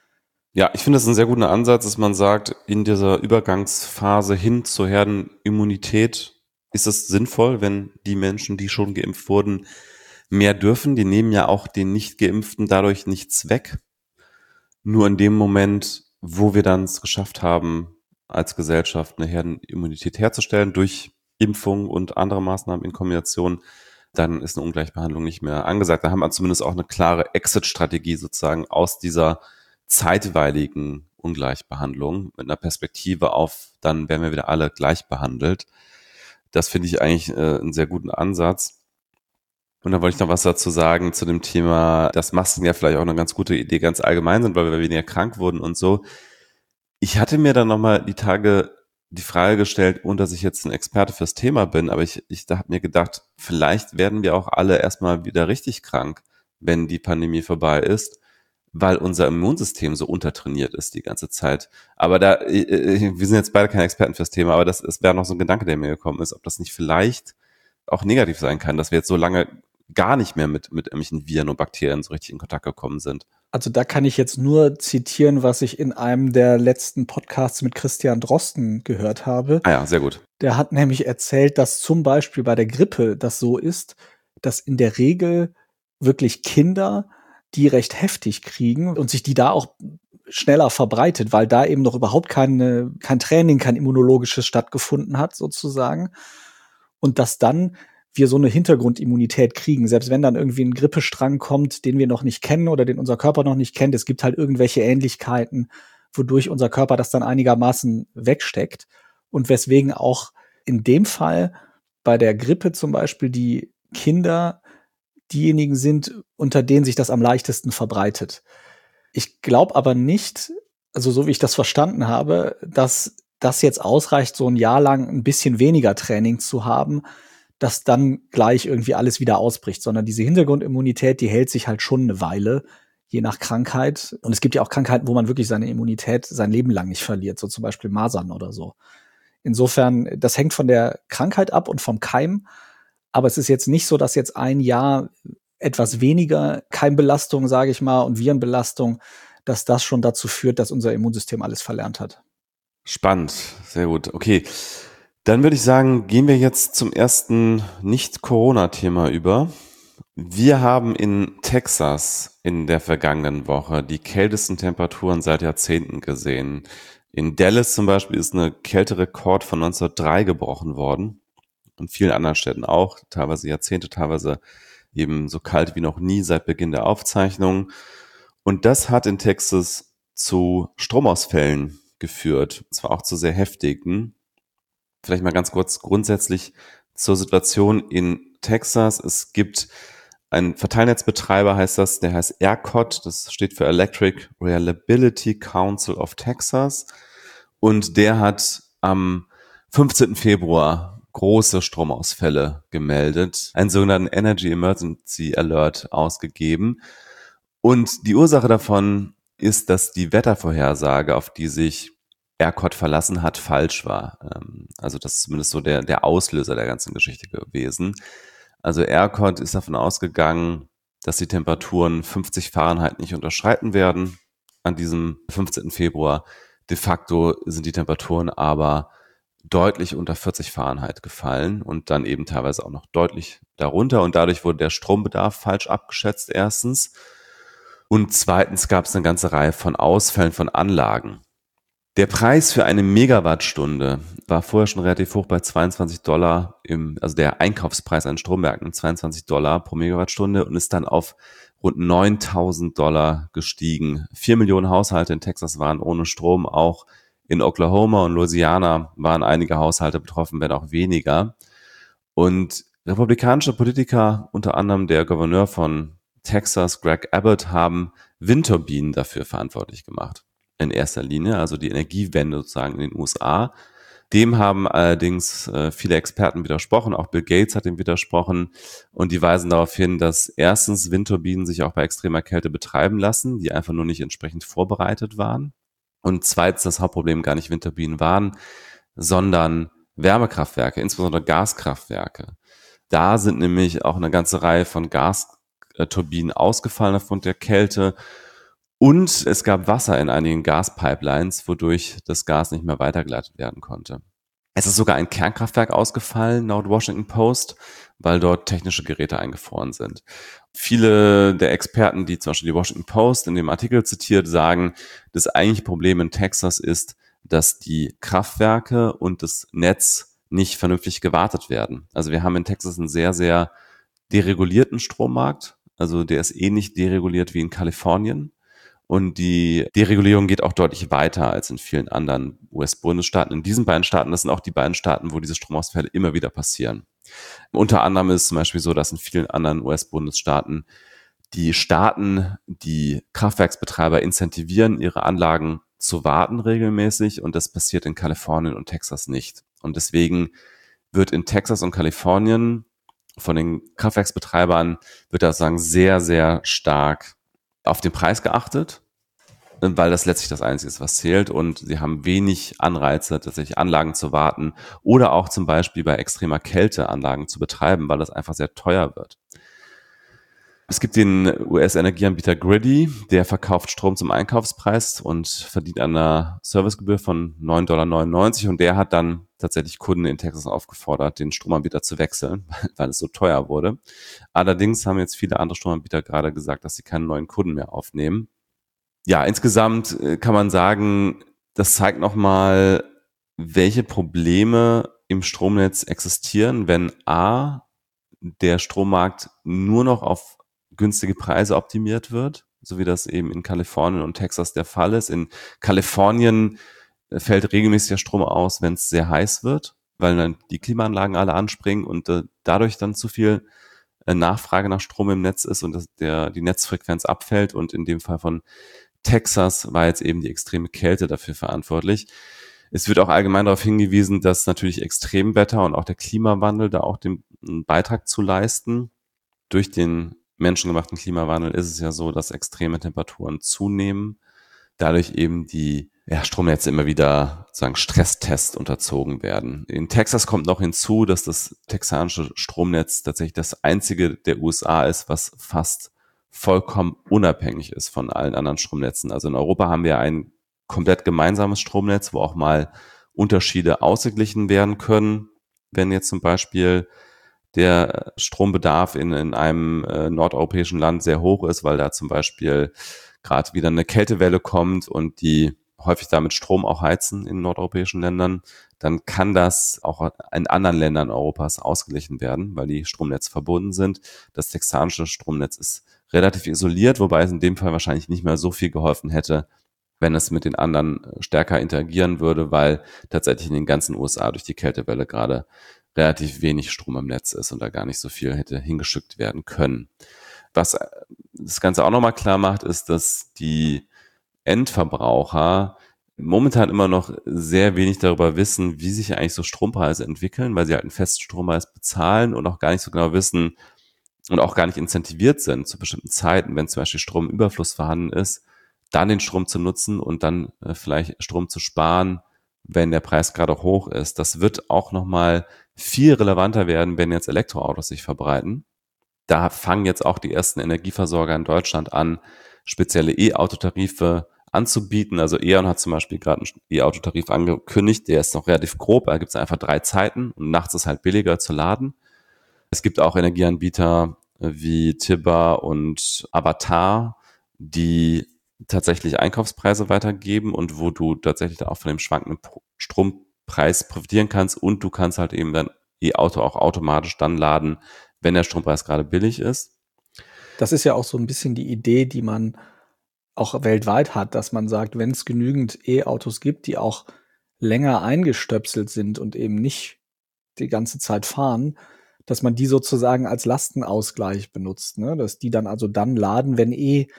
Ja, ich finde das ein sehr guter Ansatz, dass man sagt, in dieser Übergangsphase hin zur Herdenimmunität ist es sinnvoll, wenn die Menschen, die schon geimpft wurden, mehr dürfen. Die nehmen ja auch den Nicht-Geimpften dadurch nichts weg. Nur in dem Moment, wo wir dann es geschafft haben, als Gesellschaft eine Herdenimmunität herzustellen durch Impfung und andere Maßnahmen in Kombination, dann ist eine Ungleichbehandlung nicht mehr angesagt. Da haben wir zumindest auch eine klare Exit-Strategie sozusagen aus dieser zeitweiligen Ungleichbehandlung mit einer Perspektive auf, dann werden wir wieder alle gleich behandelt. Das finde ich eigentlich einen sehr guten Ansatz. Und dann wollte ich noch was dazu sagen zu dem Thema, dass Masken ja vielleicht auch eine ganz gute Idee ganz allgemein sind, weil wir weniger krank wurden und so. Ich hatte mir dann nochmal die Tage die Frage gestellt, ohne dass ich jetzt ein Experte fürs Thema bin, aber ich habe mir gedacht, vielleicht werden wir auch alle erstmal wieder richtig krank, wenn die Pandemie vorbei ist. weil unser Immunsystem so untertrainiert ist die ganze Zeit. Aber wir sind jetzt beide keine Experten fürs Thema, aber es wäre noch so ein Gedanke, der mir gekommen ist, ob das nicht vielleicht auch negativ sein kann, dass wir jetzt so lange gar nicht mehr mit irgendwelchen Viren und Bakterien so richtig in Kontakt gekommen sind. Also da kann ich jetzt nur zitieren, was ich in einem der letzten Podcasts mit Christian Drosten gehört habe. Ah ja, sehr gut. Der hat nämlich erzählt, dass zum Beispiel bei der Grippe das so ist, dass in der Regel wirklich Kinder die recht heftig kriegen und sich die da auch schneller verbreitet, weil da eben noch überhaupt kein Training, kein immunologisches stattgefunden hat sozusagen. Und dass dann wir so eine Hintergrundimmunität kriegen, selbst wenn dann irgendwie ein Grippestrang kommt, den wir noch nicht kennen oder den unser Körper noch nicht kennt. Es gibt halt irgendwelche Ähnlichkeiten, wodurch unser Körper das dann einigermaßen wegsteckt und weswegen auch in dem Fall bei der Grippe zum Beispiel die Kinder diejenigen sind, unter denen sich das am leichtesten verbreitet. Ich glaube aber nicht, also so wie ich das verstanden habe, dass das jetzt ausreicht, so ein Jahr lang ein bisschen weniger Training zu haben, dass dann gleich irgendwie alles wieder ausbricht, sondern diese Hintergrundimmunität, die hält sich halt schon eine Weile, je nach Krankheit. Und es gibt ja auch Krankheiten, wo man wirklich seine Immunität sein Leben lang nicht verliert, so zum Beispiel Masern oder so. Insofern, das hängt von der Krankheit ab und vom Keim. Aber es ist jetzt nicht so, dass jetzt ein Jahr etwas weniger Keimbelastung, sage ich mal, und Virenbelastung, dass das schon dazu führt, dass unser Immunsystem alles verlernt hat. Spannend, sehr gut. Okay, dann würde ich sagen, gehen wir jetzt zum ersten Nicht-Corona-Thema über. Wir haben in Texas in der vergangenen Woche die kältesten Temperaturen seit Jahrzehnten gesehen. In Dallas zum Beispiel ist eine Kälterekord von 1903 gebrochen worden. Und vielen anderen Städten auch, teilweise Jahrzehnte, teilweise eben so kalt wie noch nie seit Beginn der Aufzeichnung. Und das hat in Texas zu Stromausfällen geführt, zwar auch zu sehr heftigen. Vielleicht mal ganz kurz grundsätzlich zur Situation in Texas. Es gibt einen Verteilnetzbetreiber, heißt das, der heißt ERCOT, das steht für Electric Reliability Council of Texas. Und der hat am 15. Februar große Stromausfälle gemeldet, einen sogenannten Energy Emergency Alert ausgegeben. Und die Ursache davon ist, dass die Wettervorhersage, auf die sich ERCOT verlassen hat, falsch war. Also das ist zumindest so der Auslöser der ganzen Geschichte gewesen. Also ERCOT ist davon ausgegangen, dass die Temperaturen 50 Fahrenheit nicht unterschreiten werden an diesem 15. Februar. De facto sind die Temperaturen aber deutlich unter 40 Fahrenheit gefallen und dann eben teilweise auch noch deutlich darunter. Und dadurch wurde der Strombedarf falsch abgeschätzt, erstens. Und zweitens gab es eine ganze Reihe von Ausfällen von Anlagen. Der Preis für eine Megawattstunde war vorher schon relativ hoch bei $22 also der Einkaufspreis an Strommärkten $22 pro Megawattstunde und ist dann auf rund $9.000 gestiegen. 4 Millionen Haushalte in Texas waren ohne Strom, auch in Oklahoma und Louisiana waren einige Haushalte betroffen, wenn auch weniger. Und republikanische Politiker, unter anderem der Gouverneur von Texas, Greg Abbott, haben Windturbinen dafür verantwortlich gemacht. In erster Linie, also die Energiewende sozusagen in den USA. Dem haben allerdings viele Experten widersprochen, auch Bill Gates hat dem widersprochen und die weisen darauf hin, dass erstens Windturbinen sich auch bei extremer Kälte betreiben lassen, die einfach nur nicht entsprechend vorbereitet waren und zweitens das Hauptproblem gar nicht Windturbinen waren, sondern Wärmekraftwerke, insbesondere Gaskraftwerke. Da sind nämlich auch eine ganze Reihe von Gasturbinen ausgefallen aufgrund der Kälte. Und es gab Wasser in einigen Gaspipelines, wodurch das Gas nicht mehr weitergeleitet werden konnte. Es ist sogar ein Kernkraftwerk ausgefallen, laut Washington Post, weil dort technische Geräte eingefroren sind. Viele der Experten, die zum Beispiel die Washington Post in dem Artikel zitiert, sagen, das eigentliche Problem in Texas ist, dass die Kraftwerke und das Netz nicht vernünftig gewartet werden. Also wir haben in Texas einen sehr, sehr deregulierten Strommarkt. Also der ist ähnlich dereguliert wie in Kalifornien. Und die Deregulierung geht auch deutlich weiter als in vielen anderen US-Bundesstaaten. In diesen beiden Staaten, das sind auch die beiden Staaten, wo diese Stromausfälle immer wieder passieren. Unter anderem ist es zum Beispiel so, dass in vielen anderen US-Bundesstaaten die Staaten, die Kraftwerksbetreiber incentivieren, ihre Anlagen zu warten regelmäßig. Und das passiert in Kalifornien und Texas nicht. Und deswegen wird in Texas und Kalifornien von den Kraftwerksbetreibern, wird das sagen, sehr, sehr stark auf den Preis geachtet, weil das letztlich das Einzige ist, was zählt, und sie haben wenig Anreize, tatsächlich Anlagen zu warten oder auch zum Beispiel bei extremer Kälte Anlagen zu betreiben, weil das einfach sehr teuer wird. Es gibt den US-Energieanbieter Griddy, der verkauft Strom zum Einkaufspreis und verdient an einer Servicegebühr von $9,99 und der hat dann tatsächlich Kunden in Texas aufgefordert, den Stromanbieter zu wechseln, weil es so teuer wurde. Allerdings haben jetzt viele andere Stromanbieter gerade gesagt, dass sie keine neuen Kunden mehr aufnehmen. Ja, insgesamt kann man sagen, das zeigt nochmal, welche Probleme im Stromnetz existieren, wenn A, der Strommarkt nur noch auf günstige Preise optimiert wird, so wie das eben in Kalifornien und Texas der Fall ist. In Kalifornien fällt regelmäßig der Strom aus, wenn es sehr heiß wird, weil dann die Klimaanlagen alle anspringen und dadurch dann zu viel Nachfrage nach Strom im Netz ist und die Netzfrequenz abfällt. Und in dem Fall von Texas war jetzt eben die extreme Kälte dafür verantwortlich. Es wird auch allgemein darauf hingewiesen, dass natürlich Extremwetter und auch der Klimawandel da auch den Beitrag zu leisten. Durch den menschengemachten Klimawandel ist es ja so, dass extreme Temperaturen zunehmen, dadurch eben die Stromnetze immer wieder sozusagen Stresstests unterzogen werden. In Texas kommt noch hinzu, dass das texanische Stromnetz tatsächlich das einzige der USA ist, was fast vollkommen unabhängig ist von allen anderen Stromnetzen. Also in Europa haben wir ein komplett gemeinsames Stromnetz, wo auch mal Unterschiede ausgeglichen werden können, wenn jetzt zum Beispiel der Strombedarf in einem nordeuropäischen Land sehr hoch ist, weil da zum Beispiel gerade wieder eine Kältewelle kommt und die häufig damit Strom auch heizen in nordeuropäischen Ländern, dann kann das auch in anderen Ländern Europas ausgeglichen werden, weil die Stromnetze verbunden sind. Das texanische Stromnetz ist relativ isoliert, wobei es in dem Fall wahrscheinlich nicht mehr so viel geholfen hätte, wenn es mit den anderen stärker interagieren würde, weil tatsächlich in den ganzen USA durch die Kältewelle gerade relativ wenig Strom im Netz ist und da gar nicht so viel hätte hingeschickt werden können. Was das Ganze auch nochmal klar macht, ist, dass die Endverbraucher momentan immer noch sehr wenig darüber wissen, wie sich eigentlich so Strompreise entwickeln, weil sie halt einen festen Strompreis bezahlen und auch gar nicht so genau wissen und auch gar nicht incentiviert sind zu bestimmten Zeiten, wenn zum Beispiel Stromüberfluss vorhanden ist, dann den Strom zu nutzen und dann vielleicht Strom zu sparen, wenn der Preis gerade hoch ist. Das wird auch nochmal viel relevanter werden, wenn jetzt Elektroautos sich verbreiten. Da fangen jetzt auch die ersten Energieversorger in Deutschland an, spezielle E-Autotarife anzubieten. Also E.ON hat zum Beispiel gerade einen E-Autotarif angekündigt, der ist noch relativ grob, da gibt es einfach 3 Zeiten und nachts ist halt billiger zu laden. Es gibt auch Energieanbieter wie Tibba und Avatar, die tatsächlich Einkaufspreise weitergeben und wo du tatsächlich auch von dem schwankenden Strompreis profitieren kannst und du kannst halt eben dein E-Auto auch automatisch dann laden, wenn der Strompreis gerade billig ist. Das ist ja auch so ein bisschen die Idee, die man auch weltweit hat, dass man sagt, wenn es genügend E-Autos gibt, die auch länger eingestöpselt sind und eben nicht die ganze Zeit fahren, dass man die sozusagen als Lastenausgleich benutzt, ne? Dass die dann also dann laden, wenn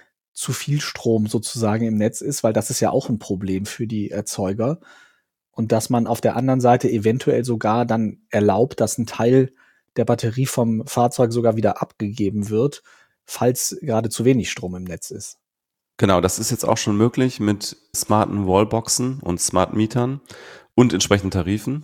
zu viel Strom sozusagen im Netz ist, weil das ist ja auch ein Problem für die Erzeuger. Und dass man auf der anderen Seite eventuell sogar dann erlaubt, dass ein Teil der Batterie vom Fahrzeug sogar wieder abgegeben wird, falls gerade zu wenig Strom im Netz ist. Genau, das ist jetzt auch schon möglich mit smarten Wallboxen und Smart Mietern und entsprechenden Tarifen.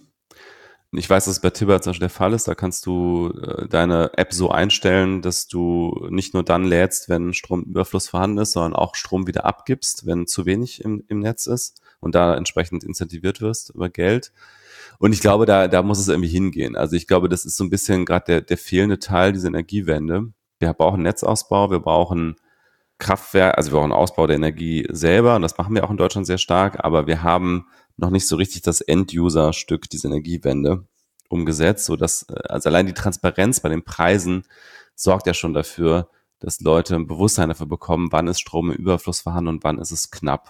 Ich weiß, dass es bei Tibber zum Beispiel der Fall ist. Da kannst du deine App so einstellen, dass du nicht nur dann lädst, wenn Stromüberfluss vorhanden ist, sondern auch Strom wieder abgibst, wenn zu wenig im Netz ist und da entsprechend incentiviert wirst über Geld. Und ich glaube, da muss es irgendwie hingehen. Also ich glaube, das ist so ein bisschen gerade der fehlende Teil dieser Energiewende. Wir brauchen Netzausbau, wir brauchen Kraftwerk, also wir brauchen Ausbau der Energie selber und das machen wir auch in Deutschland sehr stark, aber wir haben noch nicht so richtig das End-User-Stück dieser Energiewende umgesetzt, so dass also allein die Transparenz bei den Preisen sorgt ja schon dafür, dass Leute ein Bewusstsein dafür bekommen, wann ist Strom im Überfluss vorhanden und wann ist es knapp.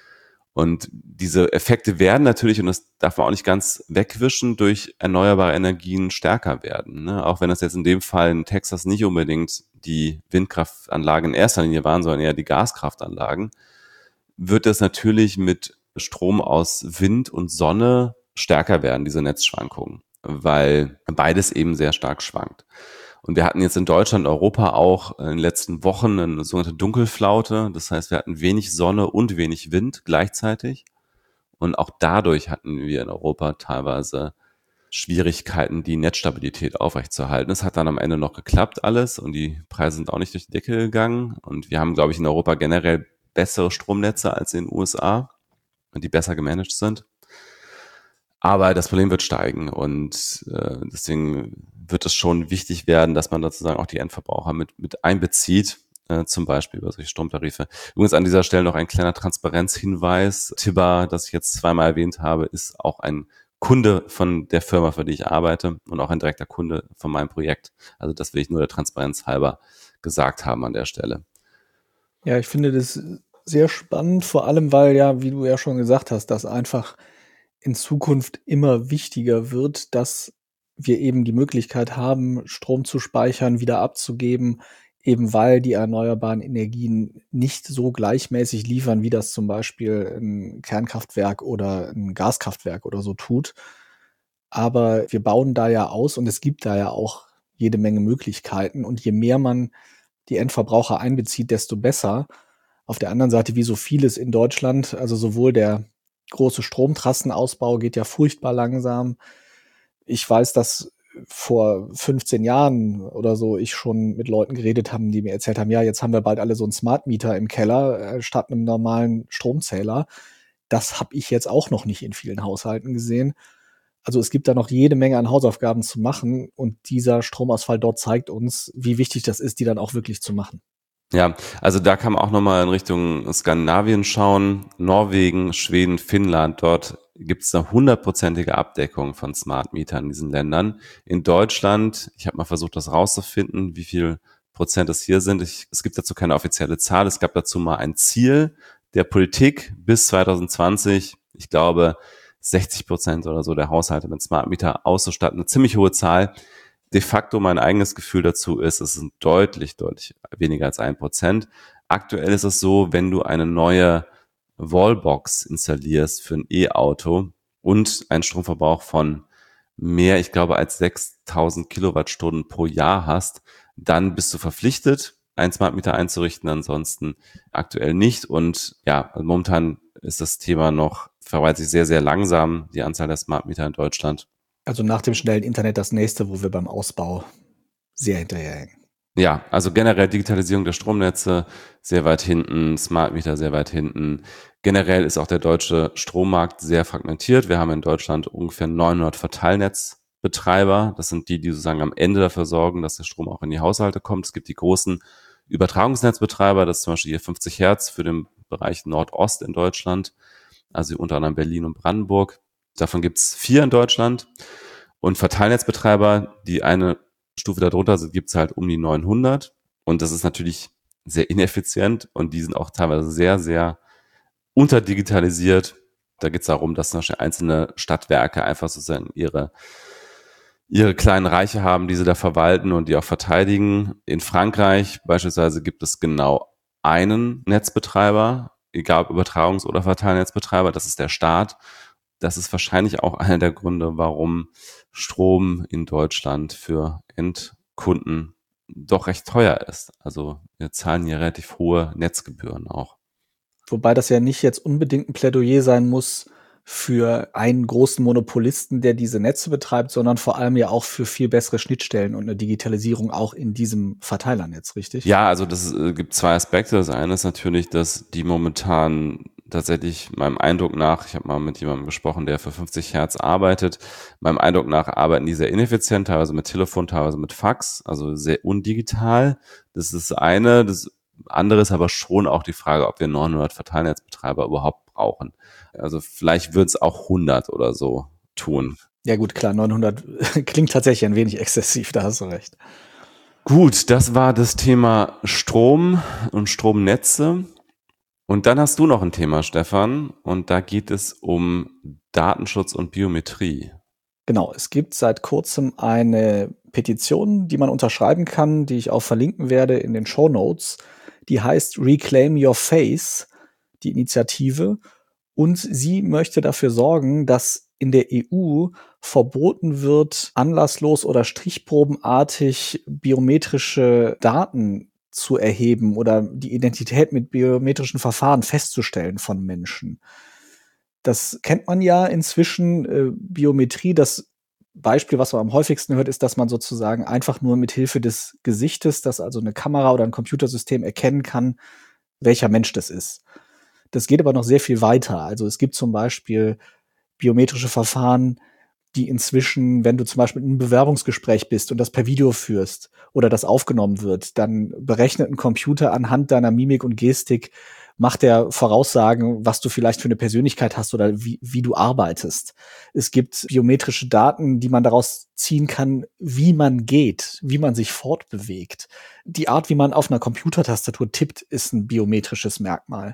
Und diese Effekte werden natürlich, und das darf man auch nicht ganz wegwischen, durch erneuerbare Energien stärker werden. Ne? Auch wenn das jetzt in dem Fall in Texas nicht unbedingt die Windkraftanlagen in erster Linie waren, sondern eher die Gaskraftanlagen, wird das natürlich mit Strom aus Wind und Sonne stärker werden, diese Netzschwankungen, weil beides eben sehr stark schwankt. Und wir hatten jetzt in Deutschland, Europa auch in den letzten Wochen eine sogenannte Dunkelflaute. Das heißt, wir hatten wenig Sonne und wenig Wind gleichzeitig. Und auch dadurch hatten wir in Europa teilweise Schwierigkeiten, die Netzstabilität aufrechtzuerhalten. Es hat dann am Ende noch geklappt alles und die Preise sind auch nicht durch die Decke gegangen. Und wir haben, glaube ich, in Europa generell bessere Stromnetze als in den USA, die besser gemanagt sind. Aber das Problem wird steigen und deswegen wird es schon wichtig werden, dass man sozusagen auch die Endverbraucher mit einbezieht, zum Beispiel über solche Stromtarife. Übrigens an dieser Stelle noch ein kleiner Transparenzhinweis. Tibber, das ich jetzt zweimal erwähnt habe, ist auch ein Kunde von der Firma, für die ich arbeite und auch ein direkter Kunde von meinem Projekt. Also das will ich nur der Transparenz halber gesagt haben an der Stelle. Ja, ich finde das sehr spannend, vor allem, weil ja, wie du ja schon gesagt hast, dass einfach in Zukunft immer wichtiger wird, dass wir eben die Möglichkeit haben, Strom zu speichern, wieder abzugeben, eben weil die erneuerbaren Energien nicht so gleichmäßig liefern, wie das zum Beispiel ein Kernkraftwerk oder ein Gaskraftwerk oder so tut. Aber wir bauen da ja aus und es gibt da ja auch jede Menge Möglichkeiten. Und je mehr man die Endverbraucher einbezieht, desto besser. Auf der anderen Seite, wie so vieles in Deutschland, also sowohl der große Stromtrassenausbau geht ja furchtbar langsam. Ich weiß, dass vor 15 Jahren oder so ich schon mit Leuten geredet habe, die mir erzählt haben, ja, jetzt haben wir bald alle so einen Smart Meter im Keller statt einem normalen Stromzähler. Das habe ich jetzt auch noch nicht in vielen Haushalten gesehen. Also es gibt da noch jede Menge an Hausaufgaben zu machen und dieser Stromausfall dort zeigt uns, wie wichtig das ist, die dann auch wirklich zu machen. Ja, also da kann man auch nochmal in Richtung Skandinavien schauen, Norwegen, Schweden, Finnland, dort gibt es eine 100%ige Abdeckung von Smart Metern in diesen Ländern. In Deutschland, ich habe mal versucht, das rauszufinden, wie viel Prozent es hier sind. Es gibt dazu keine offizielle Zahl. Es gab dazu mal ein Ziel der Politik bis 2020, ich glaube 60% oder so der Haushalte mit Smart Meter auszustatten. Eine ziemlich hohe Zahl. De facto mein eigenes Gefühl dazu ist, es sind deutlich, deutlich weniger als 1%. Aktuell ist es so, wenn du eine neue Wallbox installierst für ein E-Auto und einen Stromverbrauch von mehr, ich glaube, als 6.000 Kilowattstunden pro Jahr hast, dann bist du verpflichtet, einen Smart Meter einzurichten, ansonsten aktuell nicht. Und ja, also momentan ist das Thema noch, verwaltet sich sehr, sehr langsam, die Anzahl der Smart Meter in Deutschland. Also nach dem schnellen Internet das nächste, wo wir beim Ausbau sehr hinterherhängen. Ja, also generell Digitalisierung der Stromnetze sehr weit hinten, Smart Meter sehr weit hinten. Generell ist auch der deutsche Strommarkt sehr fragmentiert. Wir haben in Deutschland ungefähr 900 Verteilnetzbetreiber. Das sind die sozusagen am Ende dafür sorgen, dass der Strom auch in die Haushalte kommt. Es gibt die großen Übertragungsnetzbetreiber, das ist zum Beispiel hier 50 Hertz für den Bereich Nordost in Deutschland, also unter anderem Berlin und Brandenburg. Davon gibt es 4 in Deutschland. Und Verteilnetzbetreiber, die eine Stufe darunter gibt es halt um die 900. Und das ist natürlich sehr ineffizient und die sind auch teilweise sehr, sehr unterdigitalisiert. Da geht es darum, dass zum Beispiel einzelne Stadtwerke einfach sozusagen ihre kleinen Reiche haben, die sie da verwalten und die auch verteidigen. In Frankreich beispielsweise gibt es genau einen Netzbetreiber, egal ob Übertragungs- oder Verteilnetzbetreiber, das ist der Staat. Das ist wahrscheinlich auch einer der Gründe, warum Strom in Deutschland für Endkunden doch recht teuer ist. Also wir zahlen hier relativ hohe Netzgebühren auch. Wobei das ja nicht jetzt unbedingt ein Plädoyer sein muss für einen großen Monopolisten, der diese Netze betreibt, sondern vor allem ja auch für viel bessere Schnittstellen und eine Digitalisierung auch in diesem Verteilernetz, richtig? Ja, also das gibt 2 Aspekte. Das eine ist natürlich, dass die momentan tatsächlich meinem Eindruck nach, ich habe mal mit jemandem gesprochen, der für 50 Hertz arbeitet, meinem Eindruck nach arbeiten die sehr ineffizient, teilweise mit Telefon, teilweise mit Fax, also sehr undigital. Das ist das eine. Das andere ist aber schon auch die Frage, ob wir 900 Verteilnetzbetreiber überhaupt brauchen. Also vielleicht wird es auch 100 oder so tun. Ja gut, klar, 900 klingt tatsächlich ein wenig exzessiv, da hast du recht. Gut, das war das Thema Strom und Stromnetze. Und dann hast du noch ein Thema, Stefan, und da geht es um Datenschutz und Biometrie. Genau, es gibt seit kurzem eine Petition, die man unterschreiben kann, die ich auch verlinken werde in den Shownotes. Die heißt Reclaim Your Face, die Initiative. Und sie möchte dafür sorgen, dass in der EU verboten wird, anlasslos oder stichprobenartig biometrische Daten zu erheben oder die Identität mit biometrischen Verfahren festzustellen von Menschen. Das kennt man ja inzwischen, Biometrie. Das Beispiel, was man am häufigsten hört, ist, dass man sozusagen einfach nur mit Hilfe des Gesichtes, dass also eine Kamera oder ein Computersystem erkennen kann, welcher Mensch das ist. Das geht aber noch sehr viel weiter. Also es gibt zum Beispiel biometrische Verfahren, die inzwischen, wenn du zum Beispiel in einem Bewerbungsgespräch bist und das per Video führst oder das aufgenommen wird, dann berechnet ein Computer anhand deiner Mimik und Gestik, macht er Voraussagen, was du vielleicht für eine Persönlichkeit hast oder wie du arbeitest. Es gibt biometrische Daten, die man daraus ziehen kann, wie man geht, wie man sich fortbewegt. Die Art, wie man auf einer Computertastatur tippt, ist ein biometrisches Merkmal.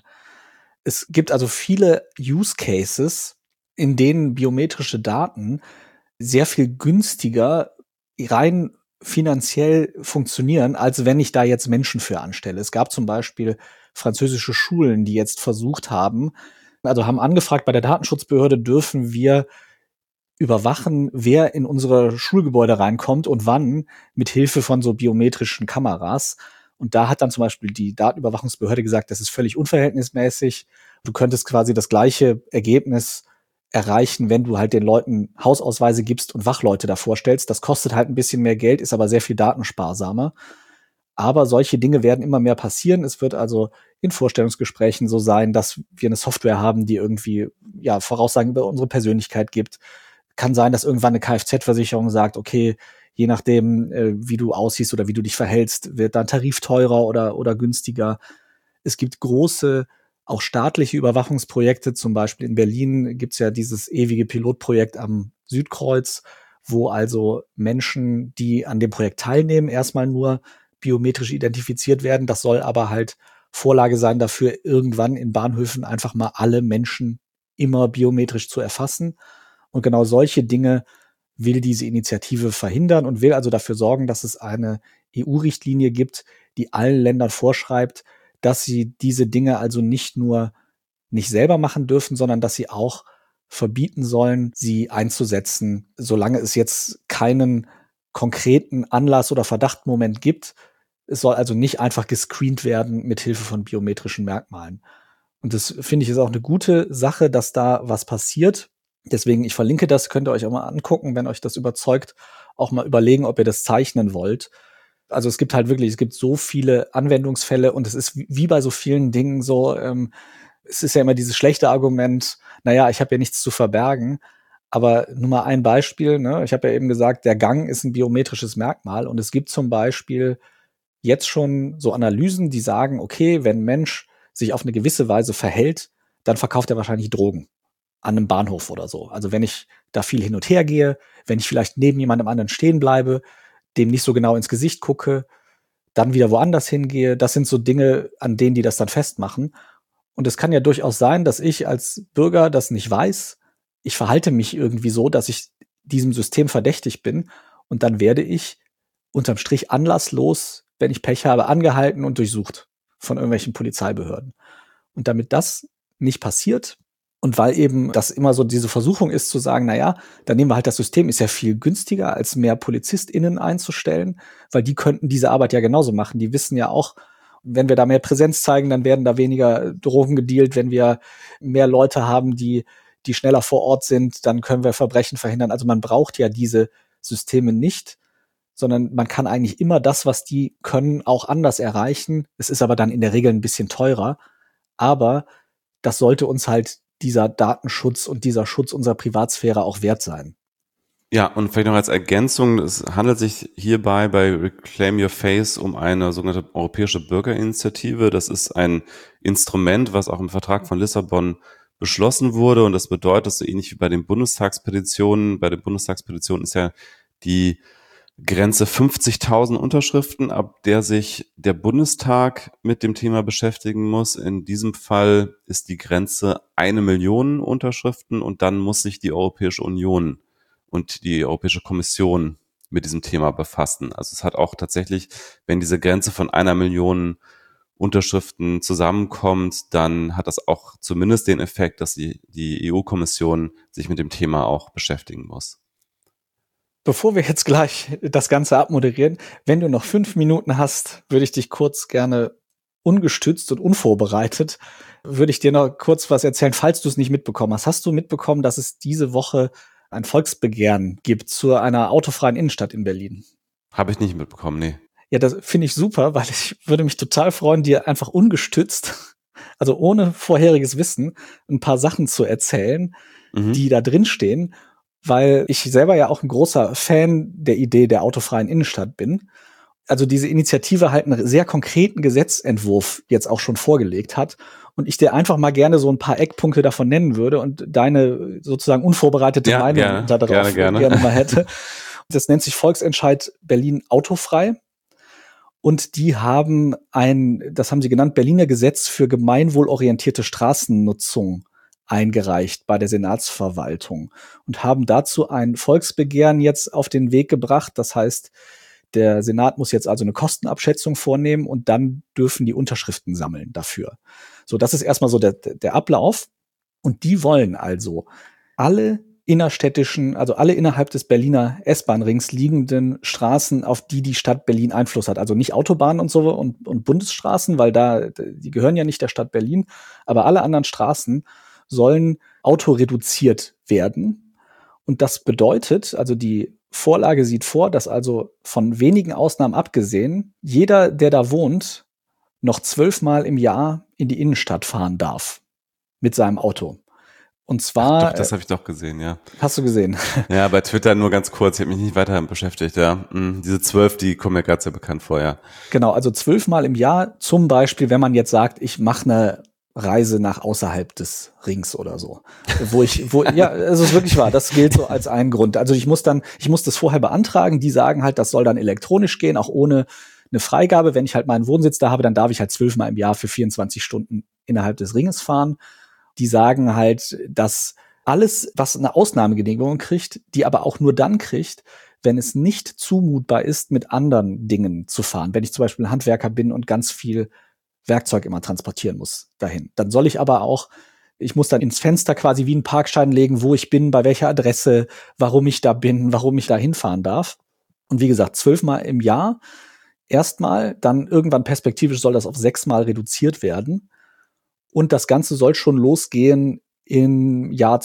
Es gibt also viele Use Cases, in denen biometrische Daten sehr viel günstiger rein finanziell funktionieren, als wenn ich da jetzt Menschen für anstelle. Es gab zum Beispiel französische Schulen, die jetzt versucht haben, also haben angefragt bei der Datenschutzbehörde, dürfen wir überwachen, wer in unsere Schulgebäude reinkommt und wann mit Hilfe von so biometrischen Kameras. Und da hat dann zum Beispiel die Datenüberwachungsbehörde gesagt, das ist völlig unverhältnismäßig. Du könntest quasi das gleiche Ergebnis erreichen, wenn du halt den Leuten Hausausweise gibst und Wachleute davor stellst. Das kostet halt ein bisschen mehr Geld, ist aber sehr viel datensparsamer. Aber solche Dinge werden immer mehr passieren. Es wird also in Vorstellungsgesprächen so sein, dass wir eine Software haben, die irgendwie ja Voraussagen über unsere Persönlichkeit gibt. Kann sein, dass irgendwann eine Kfz-Versicherung sagt, okay, je nachdem, wie du aussiehst oder wie du dich verhältst, wird dein Tarif teurer oder günstiger. Es gibt große, auch staatliche Überwachungsprojekte. Zum Beispiel in Berlin gibt's ja dieses ewige Pilotprojekt am Südkreuz, wo also Menschen, die an dem Projekt teilnehmen, erstmal nur biometrisch identifiziert werden. Das soll aber halt Vorlage sein dafür, irgendwann in Bahnhöfen einfach mal alle Menschen immer biometrisch zu erfassen. Und genau solche Dinge will diese Initiative verhindern und will also dafür sorgen, dass es eine EU-Richtlinie gibt, die allen Ländern vorschreibt, dass sie diese Dinge also nicht nur nicht selber machen dürfen, sondern dass sie auch verbieten sollen, sie einzusetzen, solange es jetzt keinen konkreten Anlass oder Verdachtmoment gibt. Es soll also nicht einfach gescreent werden mit Hilfe von biometrischen Merkmalen. Und das finde ich ist auch eine gute Sache, dass da was passiert. Deswegen, ich verlinke das, könnt ihr euch auch mal angucken, wenn euch das überzeugt, auch mal überlegen, ob ihr das zeichnen wollt. Also es gibt halt wirklich, es gibt so viele Anwendungsfälle und es ist wie bei so vielen Dingen so, es ist ja immer dieses schlechte Argument, naja, ich habe ja nichts zu verbergen. Aber nur mal ein Beispiel, ne? Ich habe ja eben gesagt, der Gang ist ein biometrisches Merkmal und es gibt zum Beispiel jetzt schon so Analysen, die sagen, okay, wenn ein Mensch sich auf eine gewisse Weise verhält, dann verkauft er wahrscheinlich Drogen an einem Bahnhof oder so. Also wenn ich da viel hin und her gehe, wenn ich vielleicht neben jemandem anderen stehen bleibe, dem nicht so genau ins Gesicht gucke, dann wieder woanders hingehe, das sind so Dinge, an denen die das dann festmachen. Und es kann ja durchaus sein, dass ich als Bürger das nicht weiß. Ich verhalte mich irgendwie so, dass ich diesem System verdächtig bin. Und dann werde ich unterm Strich anlasslos, wenn ich Pech habe, angehalten und durchsucht von irgendwelchen Polizeibehörden. Und damit das nicht passiert und weil eben das immer so diese Versuchung ist zu sagen, na ja, dann nehmen wir halt das System, ist ja viel günstiger, als mehr PolizistInnen einzustellen, weil die könnten diese Arbeit ja genauso machen. Die wissen ja auch, wenn wir da mehr Präsenz zeigen, dann werden da weniger Drogen gedealt. Wenn wir mehr Leute haben, die schneller vor Ort sind, dann können wir Verbrechen verhindern. Also man braucht ja diese Systeme nicht, sondern man kann eigentlich immer das, was die können, auch anders erreichen. Es ist aber dann in der Regel ein bisschen teurer. Aber das sollte uns halt dieser Datenschutz und dieser Schutz unserer Privatsphäre auch wert sein. Ja, und vielleicht noch als Ergänzung, es handelt sich hierbei bei Reclaim Your Face um eine sogenannte europäische Bürgerinitiative. Das ist ein Instrument, was auch im Vertrag von Lissabon beschlossen wurde. Und das bedeutet, so ähnlich wie bei den Bundestagspetitionen, ist ja die Grenze 50.000 Unterschriften, ab der sich der Bundestag mit dem Thema beschäftigen muss. In diesem Fall ist die Grenze 1 Million Unterschriften und dann muss sich die Europäische Union und die Europäische Kommission mit diesem Thema befassen. Also es hat auch tatsächlich, wenn diese Grenze von 1 Million Unterschriften zusammenkommt, dann hat das auch zumindest den Effekt, dass die EU-Kommission sich mit dem Thema auch beschäftigen muss. Bevor wir jetzt gleich das Ganze abmoderieren, wenn du noch 5 Minuten hast, würde ich dich kurz gerne ungestützt und unvorbereitet, würde ich dir noch kurz was erzählen, falls du es nicht mitbekommen hast. Hast du mitbekommen, dass es diese Woche ein Volksbegehren gibt zu einer autofreien Innenstadt in Berlin? Habe ich nicht mitbekommen, nee. Ja, das finde ich super, weil ich würde mich total freuen, dir einfach ungestützt, also ohne vorheriges Wissen, ein paar Sachen zu erzählen, die da drin stehen, weil ich selber ja auch ein großer Fan der Idee der autofreien Innenstadt bin. Also diese Initiative halt einen sehr konkreten Gesetzentwurf jetzt auch schon vorgelegt hat und ich dir einfach mal gerne so ein paar Eckpunkte davon nennen würde und deine sozusagen unvorbereitete Meinung darauf gerne mal hätte. Das nennt sich Volksentscheid Berlin autofrei. Und die haben das haben sie genannt, Berliner Gesetz für gemeinwohlorientierte Straßennutzung eingereicht bei der Senatsverwaltung und haben dazu ein Volksbegehren jetzt auf den Weg gebracht. Das heißt, der Senat muss jetzt also eine Kostenabschätzung vornehmen und dann dürfen die Unterschriften sammeln dafür. So, das ist erstmal so der Ablauf. Und die wollen also alle innerstädtischen, also alle innerhalb des Berliner S-Bahn-Rings liegenden Straßen, auf die die Stadt Berlin Einfluss hat. Also nicht Autobahnen und so und Bundesstraßen, weil die gehören ja nicht der Stadt Berlin, aber alle anderen Straßen sollen autoreduziert werden. Und das bedeutet, also die Vorlage sieht vor, dass also von wenigen Ausnahmen abgesehen, jeder, der da wohnt, noch 12 Mal im Jahr in die Innenstadt fahren darf mit seinem Auto. Und zwar. Ach, doch, das habe ich doch gesehen, ja. Hast du gesehen? Ja, bei Twitter nur ganz kurz. Ich habe mich nicht weiter beschäftigt, ja. Diese 12, die kommen mir gerade sehr bekannt vor, ja. Genau, also 12 Mal im Jahr. Zum Beispiel, wenn man jetzt sagt, ich mache eine Reise nach außerhalb des Rings oder so. Ja, es ist wirklich wahr. Das gilt so als ein Grund. Also ich muss das vorher beantragen. Die sagen halt, das soll dann elektronisch gehen, auch ohne eine Freigabe. Wenn ich halt meinen Wohnsitz da habe, dann darf ich halt 12 Mal im Jahr für 24 Stunden innerhalb des Ringes fahren. Die sagen halt, dass alles, was eine Ausnahmegenehmigung kriegt, die aber auch nur dann kriegt, wenn es nicht zumutbar ist, mit anderen Dingen zu fahren. Wenn ich zum Beispiel ein Handwerker bin und ganz viel Werkzeug immer transportieren muss dahin. Dann soll ich aber auch, ich muss dann ins Fenster quasi wie einen Parkschein legen, wo ich bin, bei welcher Adresse, warum ich da bin, warum ich da hinfahren darf. Und wie gesagt, 12 Mal im Jahr erstmal, dann irgendwann perspektivisch soll das auf 6 Mal reduziert werden. Und das Ganze soll schon losgehen im Jahr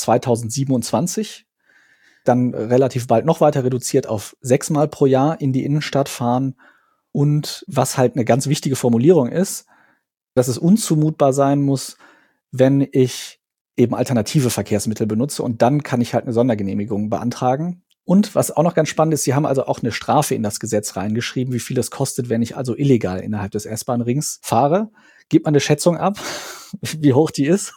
2027. Dann relativ bald noch weiter reduziert auf 6 Mal pro Jahr in die Innenstadt fahren. Und was halt eine ganz wichtige Formulierung ist, dass es unzumutbar sein muss, wenn ich eben alternative Verkehrsmittel benutze. Und dann kann ich halt eine Sondergenehmigung beantragen. Und was auch noch ganz spannend ist, sie haben also auch eine Strafe in das Gesetz reingeschrieben, wie viel es kostet, wenn ich also illegal innerhalb des S-Bahn-Rings fahre. Gib mal eine Schätzung ab, wie hoch die ist.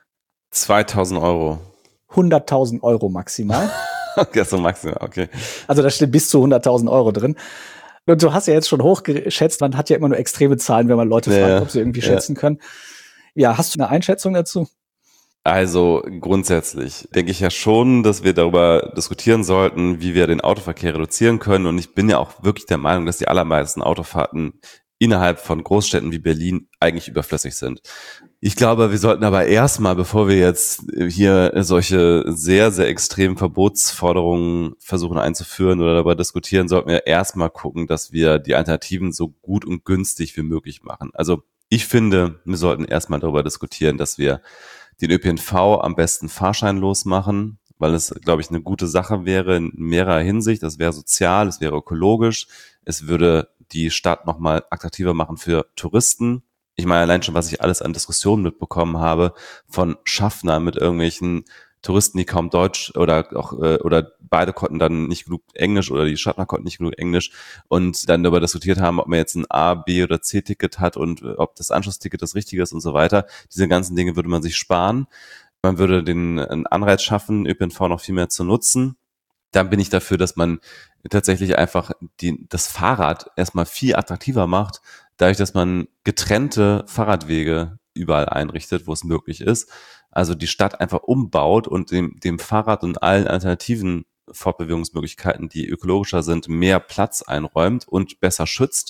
2.000 Euro. 100.000 Euro maximal. Okay, so maximal, okay. Also da steht bis zu 100.000 Euro drin. Und du hast ja jetzt schon hochgeschätzt, man hat ja immer nur extreme Zahlen, wenn man Leute fragt, ob sie irgendwie schätzen können. Ja, hast du eine Einschätzung dazu? Also grundsätzlich denke ich ja schon, dass wir darüber diskutieren sollten, wie wir den Autoverkehr reduzieren können. Und ich bin ja auch wirklich der Meinung, dass die allermeisten Autofahrten innerhalb von Großstädten wie Berlin eigentlich überflüssig sind. Ich glaube, wir sollten aber erstmal, bevor wir jetzt hier solche sehr, sehr extremen Verbotsforderungen versuchen einzuführen oder darüber diskutieren, sollten wir erstmal gucken, dass wir die Alternativen so gut und günstig wie möglich machen. Also ich finde, wir sollten erstmal darüber diskutieren, dass wir den ÖPNV am besten fahrscheinlos machen, weil es, glaube ich, eine gute Sache wäre in mehrerer Hinsicht. Das wäre sozial, es wäre ökologisch, es würde die Stadt nochmal attraktiver machen für Touristen. Ich meine, allein schon, was ich alles an Diskussionen mitbekommen habe von Schaffner mit irgendwelchen Touristen, die kaum Deutsch oder beide konnten dann nicht genug Englisch oder die Schaffner konnten nicht genug Englisch und dann darüber diskutiert haben, ob man jetzt ein A, B oder C-Ticket hat und ob das Anschlussticket das Richtige ist und so weiter. Diese ganzen Dinge würde man sich sparen. Man würde den Anreiz schaffen, ÖPNV noch viel mehr zu nutzen. Dann bin ich dafür, dass man tatsächlich einfach das Fahrrad erstmal viel attraktiver macht, dadurch, dass man getrennte Fahrradwege überall einrichtet, wo es möglich ist. Also die Stadt einfach umbaut und dem Fahrrad und allen alternativen Fortbewegungsmöglichkeiten, die ökologischer sind, mehr Platz einräumt und besser schützt.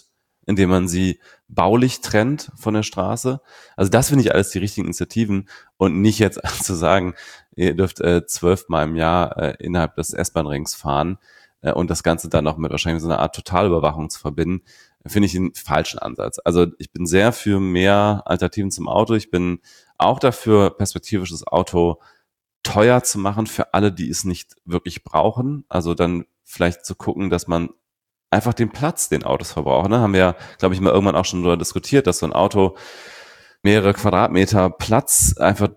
indem man sie baulich trennt von der Straße. Also das finde ich alles die richtigen Initiativen und nicht jetzt zu sagen, ihr dürft 12 Mal im Jahr innerhalb des S-Bahn-Rings fahren und das Ganze dann noch mit wahrscheinlich so einer Art Totalüberwachung zu verbinden, finde ich einen falschen Ansatz. Also ich bin sehr für mehr Alternativen zum Auto. Ich bin auch dafür, perspektivisch das Auto teuer zu machen für alle, die es nicht wirklich brauchen. Also dann vielleicht zu gucken, dass man einfach den Platz, den Autos verbrauchen. Ne? Haben wir ja, glaube ich, mal irgendwann auch schon darüber diskutiert, dass so ein Auto mehrere Quadratmeter Platz einfach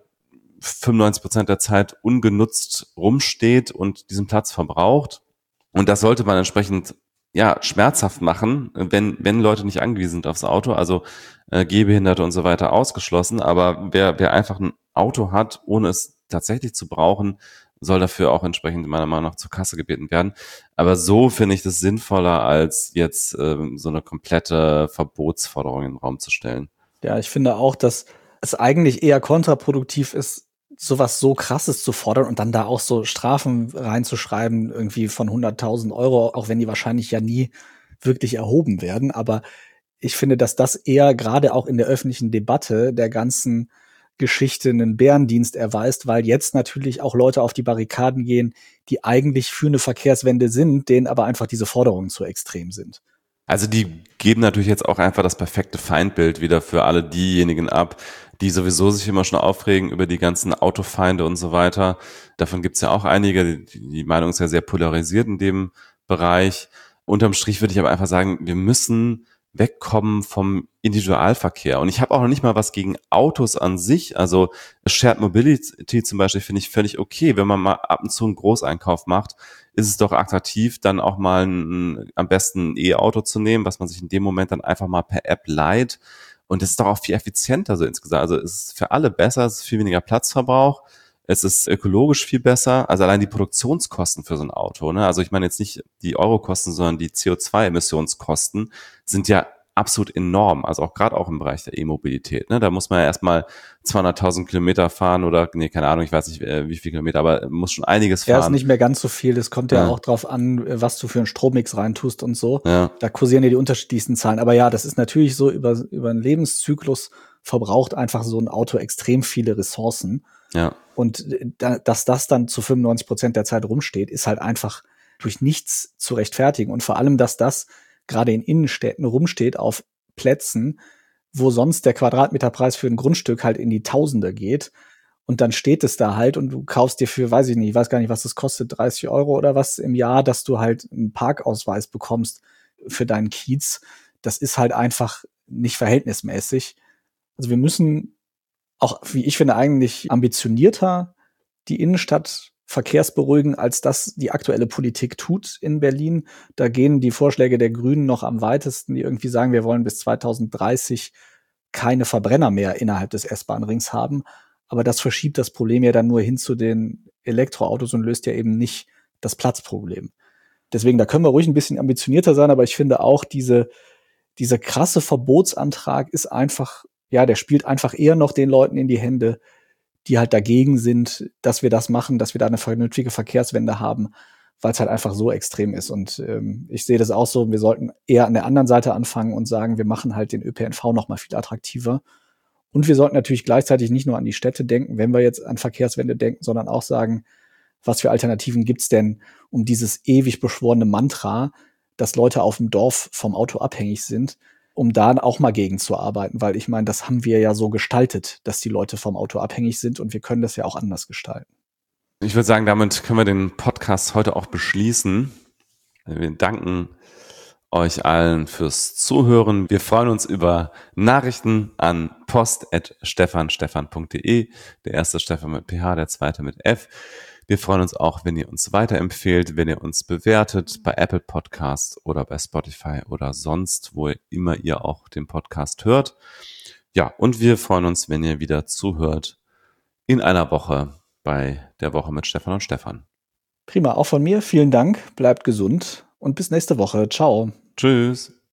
95% der Zeit ungenutzt rumsteht und diesen Platz verbraucht. Und das sollte man entsprechend schmerzhaft machen, wenn Leute nicht angewiesen sind aufs Auto, also Gehbehinderte und so weiter ausgeschlossen. Aber wer einfach ein Auto hat, ohne es tatsächlich zu brauchen, soll dafür auch entsprechend meiner Meinung nach zur Kasse gebeten werden. Aber so finde ich das sinnvoller, als jetzt so eine komplette Verbotsforderung in den Raum zu stellen. Ja, ich finde auch, dass es eigentlich eher kontraproduktiv ist, sowas so Krasses zu fordern und dann da auch so Strafen reinzuschreiben, irgendwie von 100.000 Euro, auch wenn die wahrscheinlich ja nie wirklich erhoben werden. Aber ich finde, dass das eher gerade auch in der öffentlichen Debatte der ganzen Geschichte einen Bärendienst erweist, weil jetzt natürlich auch Leute auf die Barrikaden gehen, die eigentlich für eine Verkehrswende sind, denen aber einfach diese Forderungen zu extrem sind. Also die geben natürlich jetzt auch einfach das perfekte Feindbild wieder für alle diejenigen ab, die sowieso sich immer schon aufregen über die ganzen Autofeinde und so weiter. Davon gibt's ja auch einige. Die Meinung ist ja sehr polarisiert in dem Bereich. Unterm Strich würde ich aber einfach sagen, wir müssen wegkommen vom Individualverkehr. Und ich habe auch noch nicht mal was gegen Autos an sich. Also Shared Mobility zum Beispiel finde ich völlig okay. Wenn man mal ab und zu einen Großeinkauf macht, ist es doch attraktiv, dann auch mal am besten ein E-Auto zu nehmen, was man sich in dem Moment dann einfach mal per App leiht. Und das ist doch auch viel effizienter so insgesamt. Also es ist für alle besser, es ist viel weniger Platzverbrauch. Es ist ökologisch viel besser. Also allein die Produktionskosten für so ein Auto, ne? Also ich meine jetzt nicht die Eurokosten, sondern die CO2-Emissionskosten sind ja absolut enorm. Also auch gerade auch im Bereich der E-Mobilität, ne? Da muss man ja erstmal 200.000 Kilometer fahren oder, nee, keine Ahnung, ich weiß nicht, wie viel Kilometer, aber muss schon einiges fahren. Ja, ist nicht mehr ganz so viel. Das kommt ja auch drauf an, was du für einen Strommix reintust und so. Ja. Da kursieren ja die unterschiedlichsten Zahlen. Aber ja, das ist natürlich so, über einen Lebenszyklus verbraucht einfach so ein Auto extrem viele Ressourcen. Ja. Und dass das dann zu 95% der Zeit rumsteht, ist halt einfach durch nichts zu rechtfertigen. Und vor allem, dass das gerade in Innenstädten rumsteht auf Plätzen, wo sonst der Quadratmeterpreis für ein Grundstück halt in die Tausende geht. Und dann steht es da halt und du kaufst dir für, weiß ich nicht, ich weiß gar nicht, was das kostet, 30 Euro oder was im Jahr, dass du halt einen Parkausweis bekommst für deinen Kiez. Das ist halt einfach nicht verhältnismäßig. Also wir müssen auch, wie ich finde, eigentlich ambitionierter die Innenstadt verkehrsberuhigen, als das die aktuelle Politik tut in Berlin. Da gehen die Vorschläge der Grünen noch am weitesten, die irgendwie sagen, wir wollen bis 2030 keine Verbrenner mehr innerhalb des S-Bahn-Rings haben. Aber das verschiebt das Problem ja dann nur hin zu den Elektroautos und löst ja eben nicht das Platzproblem. Deswegen, da können wir ruhig ein bisschen ambitionierter sein, aber ich finde auch, diese krasse Verbotsantrag ist einfach, ja, der spielt einfach eher noch den Leuten in die Hände, die halt dagegen sind, dass wir das machen, dass wir da eine vernünftige Verkehrswende haben, weil es halt einfach so extrem ist. Und ich sehe das auch so, wir sollten eher an der anderen Seite anfangen und sagen, wir machen halt den ÖPNV noch mal viel attraktiver. Und wir sollten natürlich gleichzeitig nicht nur an die Städte denken, wenn wir jetzt an Verkehrswende denken, sondern auch sagen, was für Alternativen gibt's denn, um dieses ewig beschworene Mantra, dass Leute auf dem Dorf vom Auto abhängig sind, um da auch mal gegen zu arbeiten, weil ich meine, das haben wir ja so gestaltet, dass die Leute vom Auto abhängig sind und wir können das ja auch anders gestalten. Ich würde sagen, damit können wir den Podcast heute auch beschließen. Wir danken euch allen fürs Zuhören. Wir freuen uns über Nachrichten an post@stefanstefan.de. Der erste Stefan mit PH, der zweite mit F. Wir freuen uns auch, wenn ihr uns weiterempfehlt, wenn ihr uns bewertet bei Apple Podcasts oder bei Spotify oder sonst, wo immer ihr auch den Podcast hört. Ja, und wir freuen uns, wenn ihr wieder zuhört in einer Woche bei der Woche mit Stefan und Stefan. Prima, auch von mir. Vielen Dank. Bleibt gesund und bis nächste Woche. Ciao. Tschüss.